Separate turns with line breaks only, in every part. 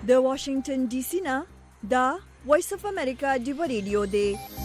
د واشنگټن ډي سي نه دا وایس اف امریکا دی ریډیو دی.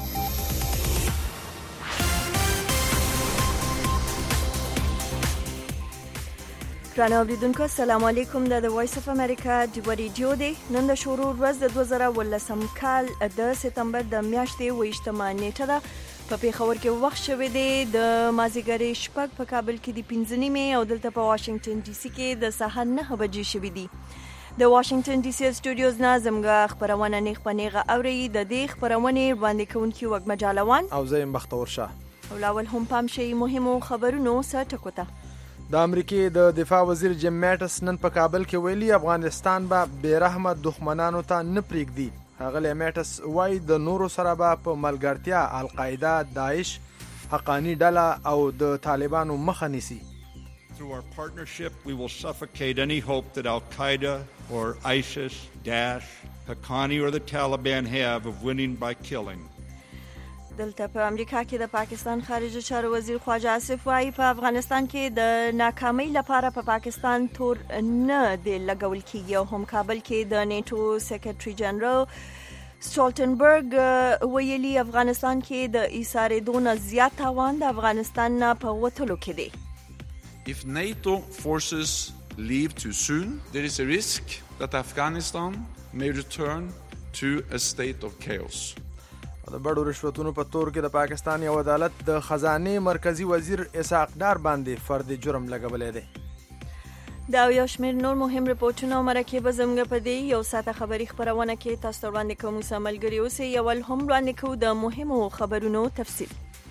ګرانو اوریدونکو السلام علیکم. د وایس اف امریکا دی ریډیو دی. نن د شروع ورځ د 2018 کال د سپتمبر د میاشتې 28 نیټه ده. په پیښور کې وخت شوی دی د مازیګر شپږ، په کابل کې د 5 نیمې او دلته په واشنگټن ډي سي کې د سهار 9 بجې شوی دی. د واشنگټن ډي سي سټوډیوز نه زموږ خبرونه نیغ په نیغه اوري. د دې خبرونې وړاندې کوونکي وګ مجالوان
او زه بختور شاه.
او لاول هم پام شي مهمو خبرونو سره ټکوته.
د امریکای د دفاع وزیر جیم میټس نن په کابل کې ویلي افغانستان به بیرحمه دښمنانو ته نه پریږدي. هغه میټس وایي د نورو سره به په ملګرتیا القاعده، داعش، حقانی ډله او د طالبانو مخه نیسي.
Through our partnership, we will suffocate any hope that Al-Qaeda or ISIS, Daesh, Haqqani or the Taliban have of winning by killing.
دلته په امریکا کې د پاکستان خارجه چارو وزیر خواجه آصف وایي په افغانستان کې د ناکامۍ لپاره په پاکستان تور نه دی لګول کېږي. او هم کابل کې د نیټو سیکرټري جنرال سټولټنبرګ ویلي افغانستان کې د ایسارېدو نه زیات تاوان د افغانستان نه په وتلو کې دی.
If NATO forces leave too soon, there is a risk that Afghanistan may return to a state of chaos.
د بډو رشوتونو په تور کې د پاکستان یو عدالت د خزانه مرکزی وزیر اسحاق ډار باندې فرد جرم لګولې دی.
دا یو شمېر نور مهم رپورټونه او مرکې به زموږ په دې یو ساعته خبري خبرونه کې تاسو ته وړاندې کوو. ملګري اوسئ. اول هم وړاندې کوو د مهمو خبرونو تفصیل.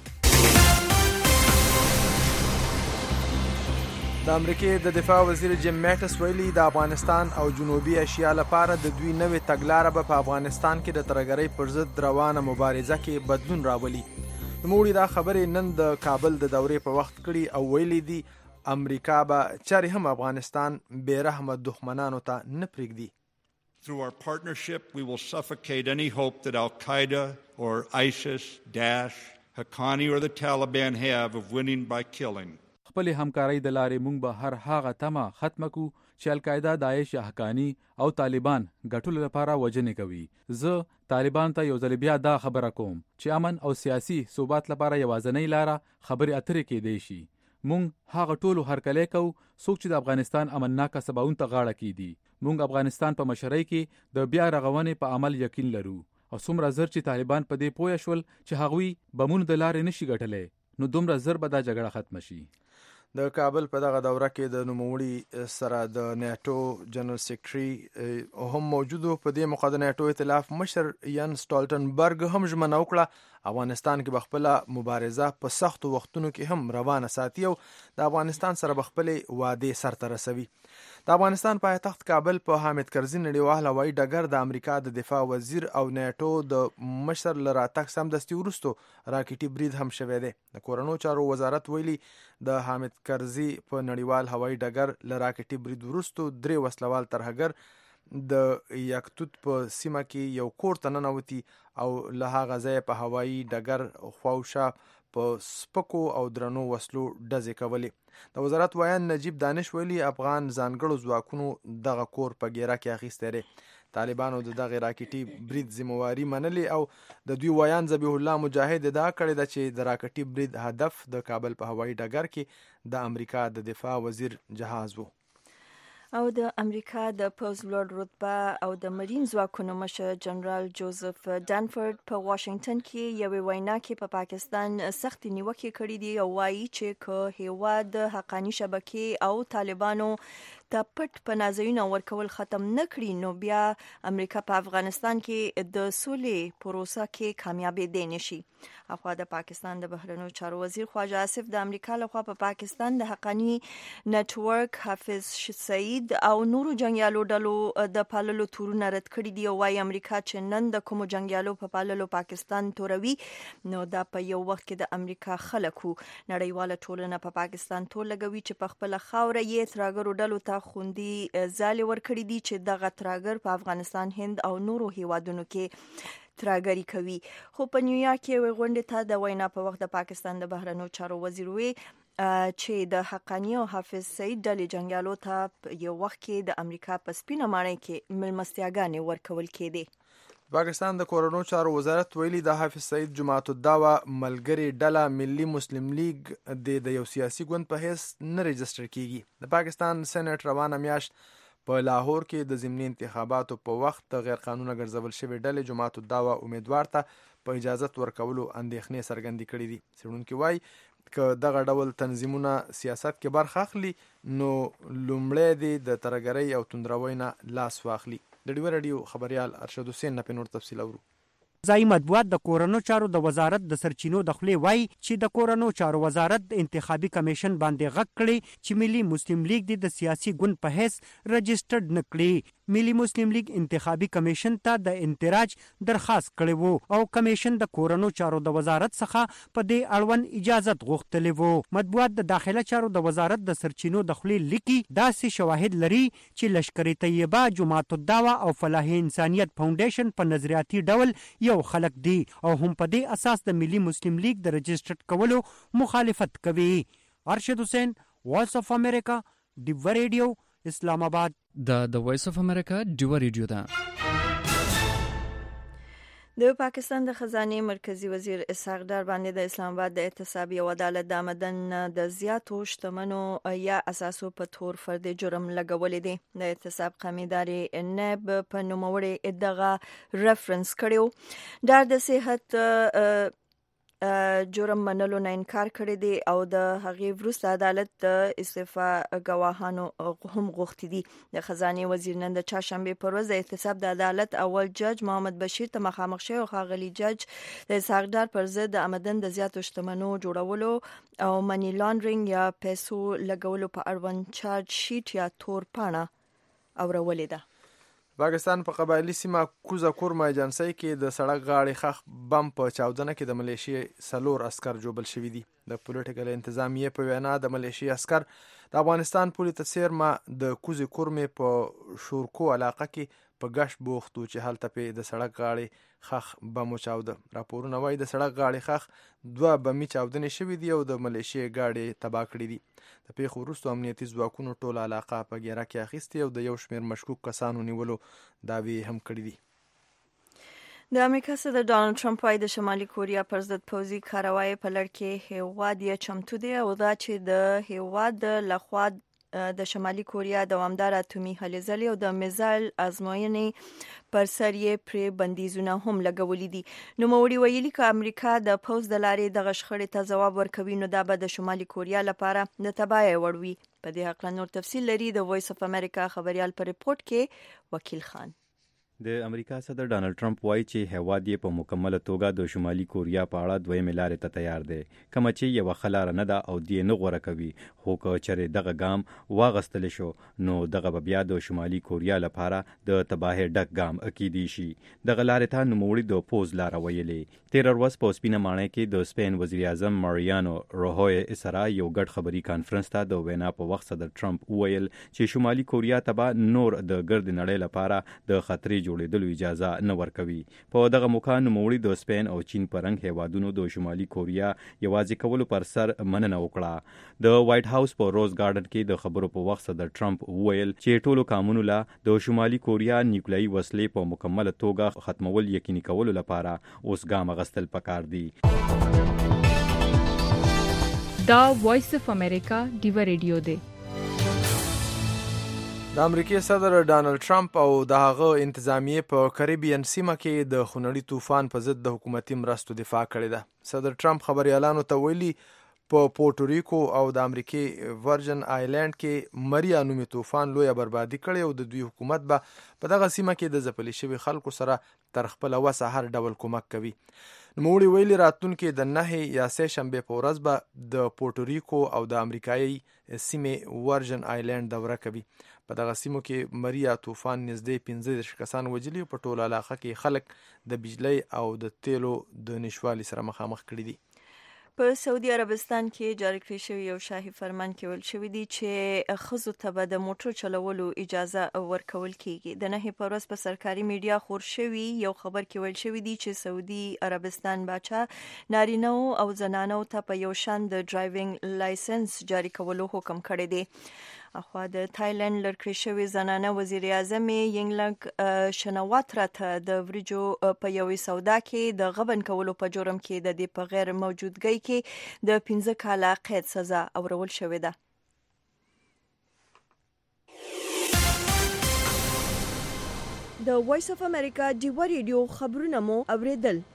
د امریکای د دفاع وزیر جیم میټس ویلي د افغانستان او جنوبي اشیا لپاره د دوی نوې تګلاره به په افغانستان کې د ترهګرۍ پر ضد روانه مبارزه کې بدلون راولي. نوموړي دا خبرې نن د کابل د دورې په وخت کړي او ویلي دي امریکا به چاري هم افغانستان بیرحمه دښمنانو ته نه پریږدي.
Through our partnership, we will suffocate any hope that Al-Qaeda or ISIS, Daesh, Haqqani or the Taliban have of winning by killing.
خپل همکارۍ د لارې موږ به هر هغه تمه ختمه کو چې القاعده، داعش یا حقانی او طالبان ګټلو لپاره وجنې کوي. زه طالبان ته یو ځل بیا دا خبره کوم چې امن او سیاسي ثبات لپاره یوازینۍ لاره خبرې اترې کېدی شي. موږ هغه ټولو هرکلی کوو څوک چې د افغانستان امنناکه سباون ته غاړه کیدي. موږ افغانستان په مشرۍ کې د بیا رغونې په عمل یقین لرو. او څومره زر چې طالبان په دې پوه شول چې هغوی بمونو د لارې نشي ګټلی، نو دومره زر به دا جګړه ختمه شي.
د کابل په دغه دوره کې د نوموړي سره د نیټو جنرال سیکرټري هم موجود. په دې موقع د نیټو ائتلاف مشر ین سټولټنبرګ هم ژمنه وکړه افغانستان کې بخپله مبارزه په سختو وختونو کې هم روانه ساتي او د افغانستان سره بخپلې وعدې سرته رسوي. د افغانستان پایتخت کابل په حامد کرزي نړیوال هوایي ډګر د امریکا د دفاع وزیر او نیټو د مشر له راتګ سمدستي وروستو راکټي برید هم شوی دی. د کورنیو چارو وزارت ویلي د حامد کرزي په نړیوال هوایي ډګر له راکټي برید وروستو 3 وسلوال ترهګر د یکتوت په سیمه کې یو کور ته ننوتي او له هغه ځایه په هوایي ډګر خواوشا په سپکو او درنو وسلو ډزې کولې. د وزارت وایان نجیب دانش ویلي افغان ځانګړو ځواکونو دغه کور په ګیره کې اخیستی دی. طالبانو د دغه راکټي برید ذمہواري منلې او د دوی وایان ذبیح الله مجاهد ادعا کړې ده چې د راکټي برید هدف د کابل په هوایي ډګر کې د امریکا د دفاع وزیر جهاز و.
او د امریکا د پوز لوړ رتبه او د مرین ځواکونو مشر جنرال جوزف ډانفورد په واشنگټن کې یوې وینا کې په پاکستان سختې نیوکې کړې دي او وایي چې که هیواد حقانی شبکې او طالبانو ته پټ پناهځایونه ورکول ختم نه کړي نو بیا امریکا په افغانستان کې د سولې پروسه کې کامیابېدی نشي. اخوا د پاکستان د بهرنیو چارو وزیر خواجه آصف د امریکا لخوا په پاکستان د حقانی نتورک، حافظ سعید او نورو جنگیالو ډلو د پاللو تورونه رد کړي دي او وايي امریکا چې نن د کومو جنگیالو په پاللو پاکستان توروي نو دا په یو وخت کې د امریکا خلکو نړیواله ټولنه په پاکستان تور لګوي چې په خپل خاوره یې ترهګرو ډلو ته خوندي ځالې ورکړي دي چې دغه ترهګر په افغانستان، هند او نورو هیوادونو کې ترهګري کوي. خو په نیویارک کې غونډې ته د وینا په وخت د پاکستان د بهرنیو چارو وزیر وی چې د حقانی او حافظ سعید ډلې جنگیالو ته یو وخت کې د امریکا په سپینه ماڼۍ کې ملمستیاګانې ورکول کېدې.
پاکستان د کورونو چارو وزارت ویلي د حافظ سعید جماعت الدعوه ملګری ډله ملي مسلم لیگ د یو سیاسي ګوند په حیث نه رجسټر کیږي. د پاکستان سېنات روانه میاشت په لاهور کې د ضمني انتخاباتو په وخت د غیر قانوني ګرځول شوی ډلې جماعت الدعوه امیدوار ته په اجازه ورکولو اندېښنې څرګندې کړې دي. څېړونکي وایي که دغه ډول تنظیمونه سیاست کې برخه اخلي نو لومړی دی د ترهګرۍ او توندروۍ نه لاس واخلي. د ډیو رادیو خبريال ارشد حسین نه په نور تفصیل اورو.
ځای مطبوعات د کورونو چارو د وزارت د سرچینو د خلې وای چې د کورونو چارو وزارت د انتخابي کمیشن باندې غږ کړي چې ملي مسلم لیگ د سیاسي ګوند په حیث رجسټرډ نکړي. ملي مسلم لیگ انتخابي کمیشن ته د انتراج درخواست کړی وو او کمیشن د کورونو چارو د وزارت څخه په دې اړوند اجازه غوښتلې وو. مطبوعات د داخله چارو د وزارت د سرچینو د خلې لیکي داسې شواهد لري چې لشکر طیبه جماعت الدعوه او فلاح انسانیت فاونډیشن په نظریاتي ډول یو خلق دي او هم په دې اساس د ملي مسلم لیگ د رجسټرډ کولو مخالفت کوي. ارشد حسین، وایس اف امریکا، ډیو ریډیو، اسلام آباد.
د وایس اف امریکا ډیو ریډیو ده.
د پاکستان د خزانه مرکزی وزیر اسحاق ډار باندې د اسلام آباد د احتسابي او عدالت د آمدن د زیاتو شتمنو یا اساسو په تور فرد جرم لګولې دي. د احتساب قومي ادارې نائب په نوموړي ادعا ریفرنس کړو. ډار د صحت جرم منلو نه انکار کړی دی او د هغې وروسته عدالت د استعفا ګواهانو هم غوښتي دي. د خزانه وزیر نن د چهارشنبه پر ورځ د احتساب د عدالت اول جج محمد بشیر ته مخامخ شوی او ښاغلي جج د اسحاق ډار پر ضد د آمدن د زیاتو شتمنو جوړولو او منی لانډرینګ یا پیسو لګولو په اړوند چارج شیټ یا تور پاڼه اورولې ده.
پاکستان په قبایلی سیمه کوزه کورما ایجنسی کې د سړک غاړې خښ بم په چاودنه کې د ملیشیا سلور عسكر جوبل شوي دي. د پولیټیکل انتظامیه په وینا د ملیشیا عسكر د افغانستان پولیس څیرما د کوزه کورمې په شورکو علاقه کې په غش بوختو چې هلته په د سړک غاړې خښ بم چاوده. راپورونه وايي د سړک غاړې خښ دوه بمي چاودنې شوي دي او د ملیشیا گاډي تباه کړې دي. د پیښو وروسته امنیتي ځواکونو ټول علاقه په ګیره کې اخیستې او د یو شمېر مشکوک کسانو نیولو دعوی هم کړې دي.
د امریکا صدر ډانلډ ټرمپ وايي د شمالي کوریا پر ضد پوځي کاروایی په لړ کې هیواد یې چمتو دی او دا چې د هیواد لخوا د شمالي کوریا دوامدار اتومي هلې ځلې او د میزایل ازموینې پر سر یې پرې بندیزونه هم لګولي دي. نوموړي ویلي که امریکا د پوځ د لارې دغه شخړې ته ځواب ورکوي نو دا به د شمالي کوریا لپاره د تباهۍ وړ وي. په دې هکله نور تفصیل لري د وایس اف امریکا خبريال په ریپورت کې وکیل خان.
د امریکا صدر ډانلډ ټرمپ وایي چې هیواد یې په مکمله توګه د شمالي کوریا په اړه دویمې لارې ته تیار دی، کومه چې یوه ښه لاره نه ده او دې نه غوره کوي. خو که چېرې دغه ګام واغستلی شو نو دغه به بیا د شمالي کوریا لپاره د تباهۍ ډک ګام کیدی شي. دغه لارې ته نوموړي د پوز لاره ویلې. تېره ورځ په سپینه ماڼۍ کې د سپین وزیر اعظم ماریانو راهوی سره یو ګډ خبري کانفرنس ته د وینا په وخت صدر ټرمپ وویل چې شمالي کوریا ته به نور د ګرد نړۍ لپاره د خطرې جوړېدلو اجازه نه ورکوي. په دغه موقع نوموړي د سپین او چین په رنګ هیوادونو د شمالي کوریا یوازې کولو پر سر مننه وکړه. د وایټ هاوس په روز ګارډن کې د خبرو په وخت صدر ټرمپ وویل چې ټولو کامونو له د شمالي کوریا نیوکلیایي وسلې په مکمله توګه ختمول یقیني کولو لپاره اوس ګام اخیستل پکار دي.
دا وایس اف امریکا ډیو ریډیو دی.
د امریکای صدر ډانلډ ټرمپ او د هغه انتظامیه په کریبین سیمه کې د خونړي طوفان په ضد د حکومتي مرستو دفاع کړې ده. صدر ټرمپ خبريالانو ته ویلي په پورټوریکو او د امریکای ورجن آیلند کې مریا نومي طوفان لویه بربادي کړې او د دوی حکومت به په دغه سیمه کې د ځپلي شوي خلکو سره تر خپل وسه هر ډول کومک کوي. نوموړي ویلي راتلونکي د 9 یا 3 شنبه په ورځ به د پورټوریکو او د امریکایي سیمې ورجن آیلند دوره کوي. په دغه سیمو کې مریا طوفان نږدې 15 کسان وژلي او په ټول علاقه کې خلک د بجلی او د تیلو د نشوالي سره مخامخ کړي دي.
په سعودي عربستان کې جاری کړی شوی یو شاهي فرمان کې ویل شوی دی چې ښځو ته به د موټر چلولو اجازه ورکول کیږي. د نهي په ورځ په سرکاري میډیا خور شوی یو خبر کې ویل شوی دی چې سعودي عربستان باچا نارینه او زنانو ته په یو شان د ډرایوینګ لایسنس جاری کولو حکم کړی دی. اخوا د تایلند لړکړې شوی زنانه وزیر اعظم یینګلنګ شنواترا ته د وریجو په یوې سودا کې د غبن کولو په جرم کې د دې په غیر موجودګۍ کې د 15 کاله قید سزا اورول شوې ده. د وایس اف امریکا ډیوا ریډیو خبرونه مو اوریدل.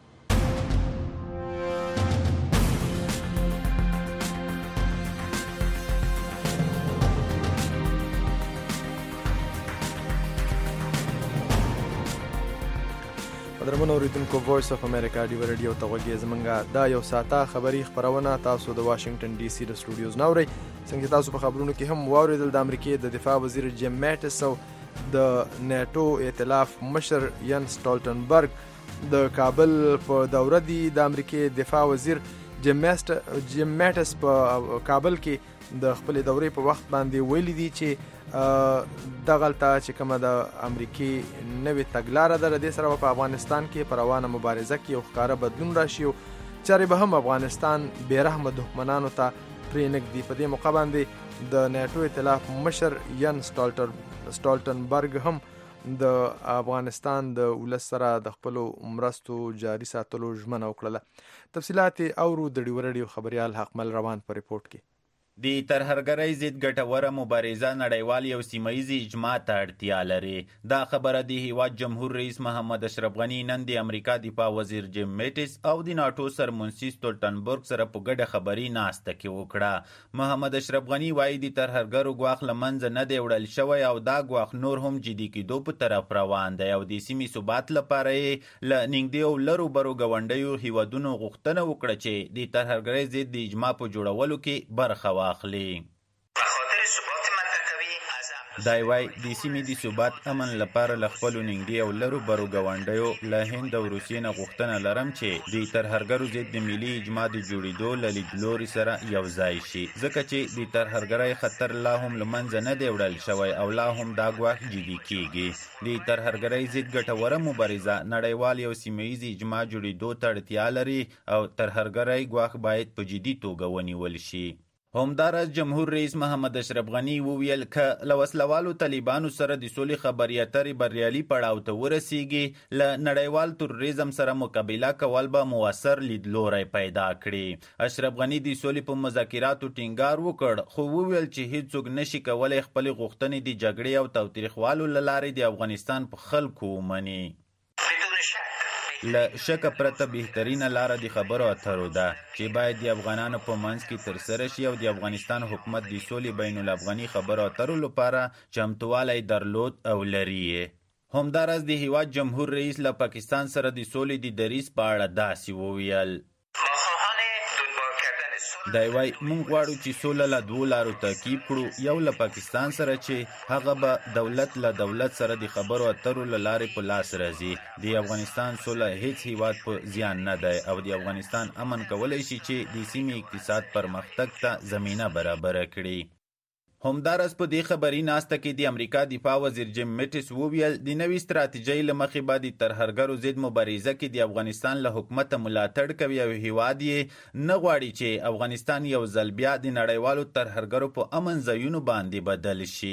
درمنو اوریدونکو وایس اف امریکا ډیوا ریډیو ته غوږی زمونږه دا یو ساعته خبری خبرونه تاسو د واشنگټن ډي سي د سټوډیوز نوري څنګه تاسو په خبرونو کې هم واوریدل د امریکای د دفاع وزیر جیم میټس او د نیټو ائتلاف مشر ین سټالټنبرګ د کابل په دوره دی. د امریکای دفاع وزیر جیم میټس په کابل کې د خپل دورې په وخت باندې ویلي دی چې دغلته چې کومه د امریکای نوې تګلاره ده د سره په افغانستان کې پر روانه مبارزه کې یو ښکاره بدلون راشي او چارې به هم افغانستان بیرحمه دښمنانو ته پرې نږدي. په دې موقع باندې د نیټو ائتلاف مشر ین سټالټنبرګ هم د افغانستان د ولس سره د خپل مرستو جاري ساتلو ژمنه وکړه. تفصیلات اورو د ډیوا ریډیو خبريال حقمل روان په ریپورت کې.
د ترهرګرۍ ضد ګټوره مبارزه نړیوال یو سیمایي اجماع ته اړتیا لري. دا خبره د هیواد جمهور رئیس محمد اشرف غنی نن د امریکا دفاع وزیر جیم میټس او د ناتو سرمنشي سټالټنبرګ سره په ګډه خبري ناسته کې وکړه. محمد اشرف غنی وایي د ترهرګرو ګواښ لمنځه نه دی وړل شوی او دا ګواښ نور هم جدي کېدو په طرف روان دی او د سیمې ثبات لپاره یې له نږدې او لرو برو ګاونډیو هیوادونو غوښتنه وکړه چې د ترهرګرۍ ضد د اجماع په جوړولو کې برخه واخلي. دای وای د سیمې د ثبات امن لپاره له خپلو نږدې او لرو برو ګاونډیو له هند او روسیې نه غوښتنه لرم چې د ترهرګرو ضد د ملي اجماع د جوړېدو له لیدلوري سره یو ځای شي ځکه چې د ترهرګرۍ خطر لا هم له منځه نه دی وړل شوی او لا هم دا ګواښ جدي کیږي. د ترهرګرۍ ضد ګټوره مبارزه نړیوال یو سیمهییز اجماع جوړېدو ته اړتیا لري او ترهرګرۍ ګواښ باید په جدي توګه ونیول شي. همداراز جمهور رئیس محمد اشرف غنی وویل که له وسلوالو طالبانو سره د سولې خبرې اترې بریالي پړاو ته ورسیږي له نړیوال تروریزم سره مقابله کول به موثر لیدلوری پیدا کړي. اشرف غنی د سولې په مذاکراتو ټینګار وکړ خو وویل چې هیڅوک نشي کولی خپل غوښتنې د جګړې او تاوتریخوالو له لارې د افغانستان په خلکو ومني. له شکه پرته بهترینه لاره د خبرو اترو ده چې باید د افغانانو په منځ کې ترسره شي او د افغانستان حکومت د سولې بین الافغاني خبرو اترو لپاره چمتوالی درلود او لري. همداراز د هیواد جمهور رئیس له پاکستان سره د سولې د دریځ په اړه داسې وویل. دی وای مونږ غواړو چې سوله له دوو لارو تعقیب کړو، یو له پاکستان سره چې هغه به دولت له دولت سره د خبرو اترو له لارې په لاس راځي. د افغانستان سوله هیڅ هیواد په زیان نه دی او د افغانستان امن کولی شي چې د سیمې اقتصاد پرمختګ ته زمینه برابره کړي. همداراز په دې خبري ناسته کې د امریکا دفاع وزیر جیم میټس وویل د نوې ستراتیژۍ له مخې به د ترهرګرو ضد مبارزه کې د افغانستان له حکومته ملاتړ کوي او هیواد یې نه غواړي چې افغانستان یو ځل بیا د نړیوالو ترهرګرو په امن ځایونو باندې بدل شي.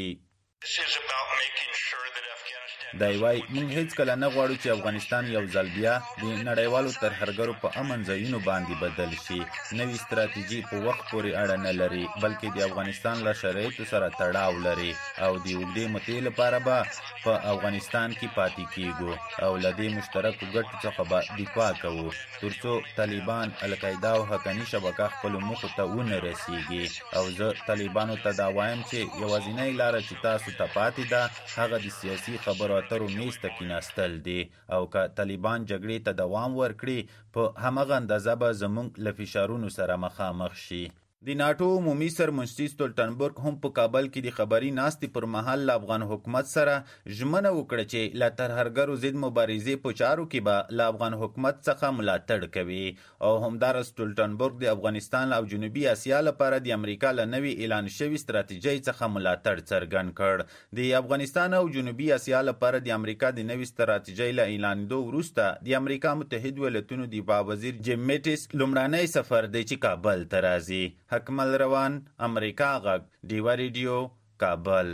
دی وای موږ هیڅکله نه غواړو چې افغانستان یو ځل بیا د نړیوالو ترهرګرو په امن ځایونو باندې بدل شي. نوې ستراتیژي په وخت پورې اړه نه لري بلکې د افغانستان له شرایطو سره تړاو لري او د اوږدې مودې لپاره به په افغانستان کې پاتې کیږو او له دې مشترکو ګټو څخه به دفاع کوو ترڅو طالبان، القاعده او حقاني شبکه خپلو موخو ته ونه رسیږي. او زه طالبانو ته دا وایم چې یوازینۍ لاره چې تاسو ته پاتې ده هغه د سیاسي خبرو اترو میز ته کېناستل دي او که طالبان جګړې ته دوام ورکړي په همغه اندازه به زموږ له فشارونو سره مخامخ شي. د ناتو عمومي سرمنشي سټولټنبرګ هم په کابل کې د خبري ناستې پر مهال له افغان حکومت سره ژمنه وکړه چې له ترهګرو ضد مبارزې په چارو کې به له افغان حکومت څخه ملاتړ کوي او همدارس سټولټنبرګ د افغانستان او جنوبي اسیا لپاره د امریکا له نوې اعلان شوي ستراتیژۍ څخه ملاتړ څرګند کړ. د افغانستان او جنوبي اسیا لپاره د امریکا د نوې ستراتیژۍ له اعلانېدو وروسته د امریکا متحد ولایتونو دفاع وزیر جیم میټیس لومړنی سفر دی چې کابل ته راځي. حکمل روان، امریکا غږ، ډیوا ریډیو، کابل.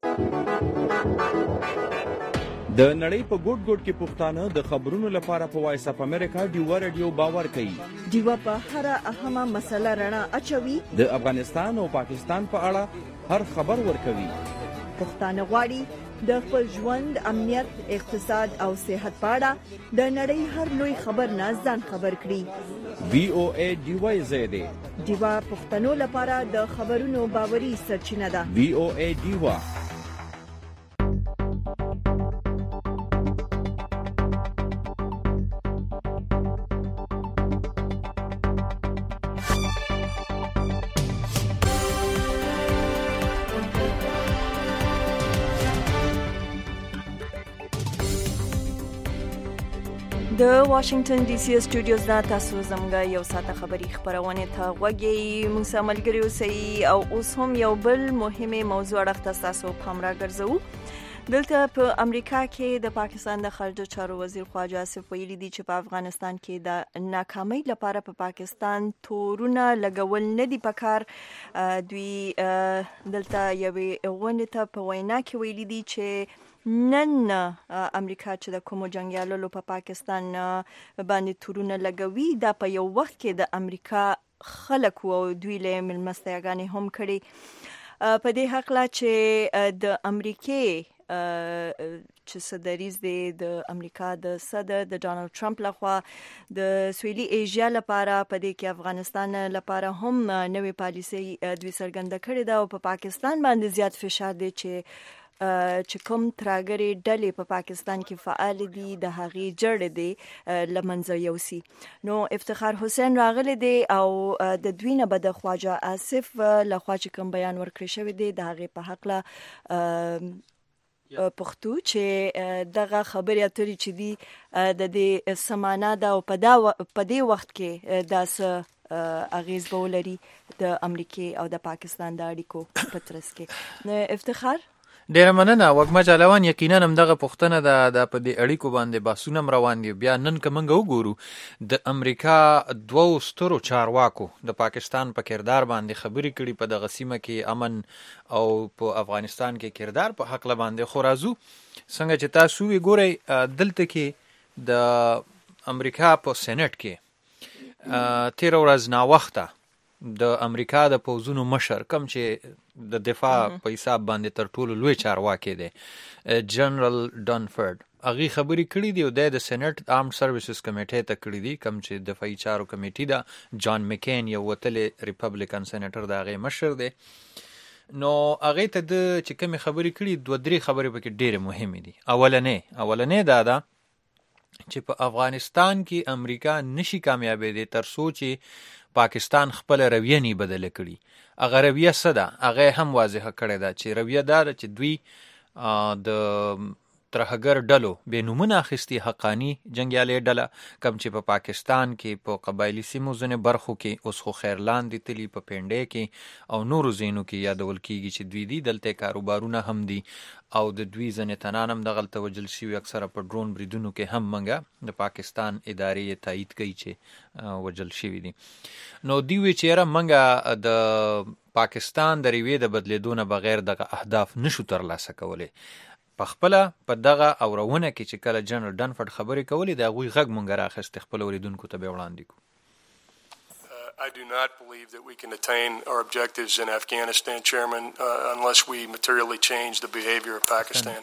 د نړۍ په ګوټ ګوټ کې پښتانه د خبرونو لپاره په وایس اف امریکا ډیوا ریډیو باور کوي.
ډیوا په هر اهمه مسله رڼا اچوي.
د افغانستان او پاکستان په اړه هر خبر ورکوي.
پښتانه غواړي د خپل ژوند، امنیت، اقتصاد او صحت په اړه د نړۍ هر لوی خبر نه ځان خبر کړي.
VOA ډیوا زیاده
ډیوا پښتنو لپاره د خبرونو باوري سرچینه ده.
VOA ډیوا.
د واشنگټن ډي سي سټوډیوز نه تاسو زموږ یو ساعته خبري خبرونه ته غوږی موږ سره ملګری اوسئ او اوس هم یو بل مهمه موضوع اړه تاسو پام راګرځو. دلته په امریکا کې د پاکستان د خارجه چارو وزیر خواجه آصف ویلي دي چې په افغانستان کې د ناکامۍ لپاره په پاکستان تورونه لګول نه دي پکار. دوی دلته یوې غونډې ته په وینا کې ویلي دي چې نن امریکا چې د کومو جنگیالو په پاکستان باندې تورونه لګوي دا په یو وخت کې د امریکا خلک او دوی له ملمستیاګانې هم کړي. په دې حق لا چې د امریکای چې صدریز دی د امریکا د صدر د ډونالد ټرمپ لخوا د سویلي ایشیا لپاره په دې کې افغانستان لپاره هم نوې پالیسي دوی څرګنده کړې ده او په پاکستان باندې زیات فشار دی چې کوم ترهګري ډلې په پاکستان کې فعال دي د هغې جړ دي لمنځه یوسي. نو افتخار حسین راغلی دی او د دوی نه به د خواجه آصف لخوا چې کوم بیان ورکړی شوی دی د هغې په حق له پښتو چې دغه خبرې اترې چې دي د دې سمانه ده او په دې وخت کې داسه اغیز به ولري د امریکای او د پاکستان د اړیکو په ترڅ کې. افتخار
ډیره مننه وګما جالوان. یقینا هم دغه پښتنه د په دې اړیکو باندې باسونه روان دي. بیا نن کومنګ وګورو د امریکا دوو سترو چارواکو د پاکستان په کردار باندې خبرې کړي په دغه سیمه کې امن او په افغانستان کې کردار په حق باندې خورازو څنګه چې تاسو وګورئ دلته کې د امریکا په سېنات کې 13 ورځې نا وخته د امریکا د پوزونو مشر کم چې د دفاع په حساب باندې تر ټولو لوی چارواکي دی جنرال ډنفورد هغه خبرې کړې دي او د سېنات آرم سرویسز کمیټې ته کړې دي کم چې دفاعي چارو کمیټې دا جان مکین یو وتلې ریپبلیکن سېنیټر دا هغه مشر دی. نو هغه ته د چې کوم خبرې کړې دوه درې خبرې پکې ډېرې مهمې دي. اولنې دا ده چې په افغانستان کې امریکا نشي کامیابې دي تر سوچ پاکستان خپل رویه نه بدل کړي. هغه رویه څه ده؟ هغه هم واضحه کړې ده چې رویه دا ده چې دوی د ترهګر ډلو به نمونه اخیستي حقانی جنگیالي ډله کم چې په پاکستان کې په قبایلی سیمو ځنه برخو کې اوس خو خیرلاند دي تلی په پنډې کې او نورو زینو کې یادول کیږي چې دوی دي دلته کاروبارونه هم دي او د دوی ځنه تنانم د غلطه وجل شي اکثره په ډرون بریدونو کې هم منګه د پاکستان ادارې تایید کوي چې وجل شي دي. نو دی وی چیرې منګه د پاکستان د ریوی د بدلیدونه بغیر د اهداف نشو ترلاسه کولای. په خپل په دغه اورونه کې چې کله جنرال ډنفورد خبرې کولې دا غوي غږ مونږ راخست خپل اوریدونکو ته به وړاندې کو.
I do not believe that we can attain our objectives in Afghanistan, Chairman, unless we materially change the behavior of Pakistan.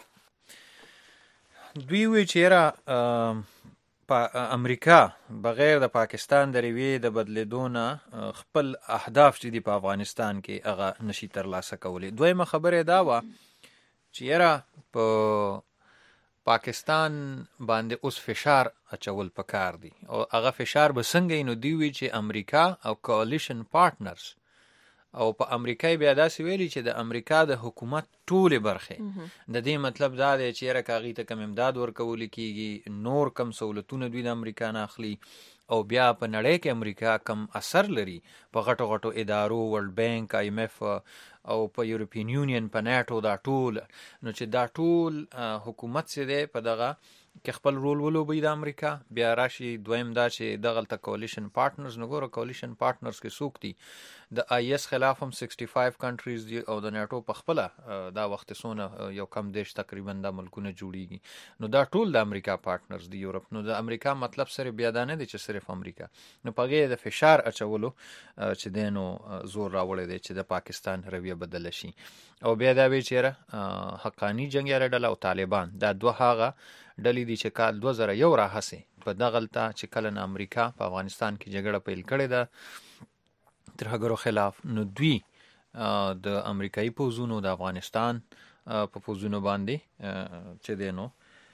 دوی وی چیرې په امریکا بغیر د پاکستان د ریوی د بدلیدونه خپل اهداف چې دی په افغانستان کې هغه نشي ترلاسه کولای. دویمه خبره دا و چې یاره په پاکستان باندې اوس فشار اچول پکار دي او هغه فشار به څنګه نو دی وی چې امریکا او کولیشن پارټنرز
او په امریکا بیا داسې ویلي چې د امریکا د حکومت ټولې برخې د دې مطلب دا دی چې یاره که هغې ته کم امداد ورکول کېږي، نور کم سهولتونه دوی د امریکا نه اخلي، او بیا په نړۍ کې امریکا کم اثر لري په غټو غټو ادارو، ورلد بینک، IMF او په یورپین یونین، په نیټو، دا ټول، نو چې دا ټول حکومت چې دی په دغه کې خپل رول ولوبوي د امریکا. بیا راشي دویم دا چې دغلته کولیشن پارټنرز، نو ګوره کولیشن پارټنرز کې څوک دي؟ د IS خلاف هم 65 کنټریز دي، او د نیټو په خپله دا وخت څونه یو کم دیش تقریبا دا ملکونه جوړیږي، نو دا ټول د امریکا پارټنرز دي یورپ. نو د امریکا مطلب سره بیا دا نه دی چې صرف امریکا، نو په هغې د فشار اچولو چې دی نو زور راوړی دی چې د پاکستان رویه بدله شي. او بیا دا وی چیرې حقانی جنګیاله ډله او طالبان، دا دوه هغه ډلې دي چې کال 2001 راهسې په دغلته چې کله نه امریکا په افغانستان کې جګړه پیل کړې ده ترهګرو خلاف، نو دوی د امریکایي پوځونو د افغانستان په پوځونو باندې چې دی نو